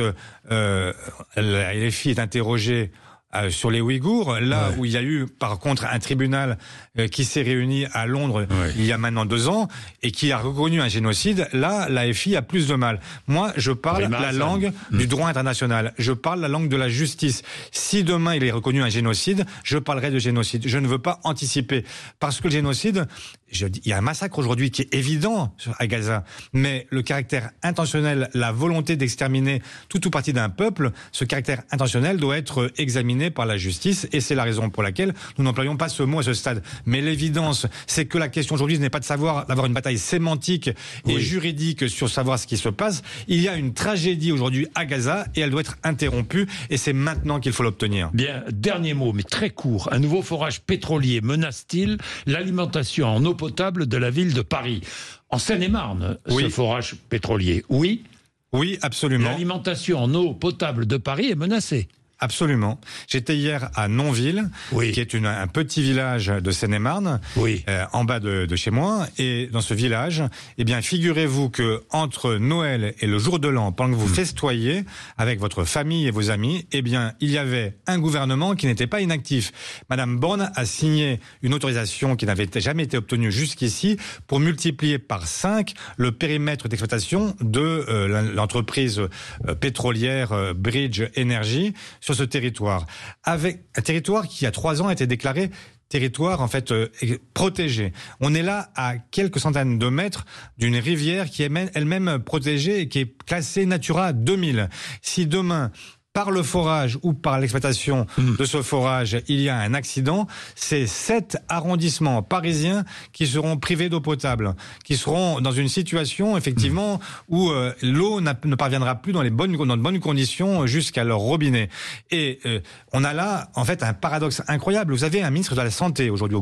la LFI est interrogée sur les Ouïghours, là où il y a eu par contre un tribunal qui s'est réuni à Londres il y a maintenant 2 ans et qui a reconnu un génocide, là la FI a plus de mal. Moi je parle la langue du droit international, je parle la langue de la justice. Si demain il est reconnu un génocide, je parlerai de génocide. Je ne veux pas anticiper parce que le génocide, il y a un massacre aujourd'hui qui est évident à Gaza, mais le caractère intentionnel, la volonté d'exterminer tout ou partie d'un peuple, ce caractère intentionnel doit être examiné par la justice, et c'est la raison pour laquelle nous n'employons pas ce mot à ce stade. Mais l'évidence, c'est que la question aujourd'hui n'est pas d'avoir une bataille sémantique et juridique sur savoir ce qui se passe. Il y a une tragédie aujourd'hui à Gaza et elle doit être interrompue, et c'est maintenant qu'il faut l'obtenir. Bien, dernier mot, mais très court. Un nouveau forage pétrolier menace-t-il l'alimentation en eau potable de la ville de Paris? En Seine-et-Marne, ce forage pétrolier, oui, absolument. L'alimentation en eau potable de Paris est menacée. Absolument. J'étais hier à Nonville, qui est un petit village de Seine-et-Marne, en bas de chez moi. Et dans ce village, eh bien, figurez-vous que entre Noël et le jour de l'an, pendant que vous festoyez avec votre famille et vos amis, eh bien, il y avait un gouvernement qui n'était pas inactif. Madame Borne a signé une autorisation qui n'avait jamais été obtenue jusqu'ici pour multiplier par 5 le périmètre d'exploitation de l'entreprise pétrolière Bridge Energy sur ce territoire, avec un territoire qui, il y a 3 ans, a été déclaré territoire en fait protégé. On est là à quelques centaines de mètres d'une rivière qui est elle-même protégée et qui est classée Natura 2000. Si demain, par le forage ou par l'exploitation de ce forage, il y a un accident, c'est 7 arrondissements parisiens qui seront privés d'eau potable, qui seront dans une situation effectivement où l'eau ne parviendra plus dans de bonnes conditions jusqu'à leur robinet. Et on a là en fait un paradoxe incroyable. Vous avez un ministre de la Santé aujourd'hui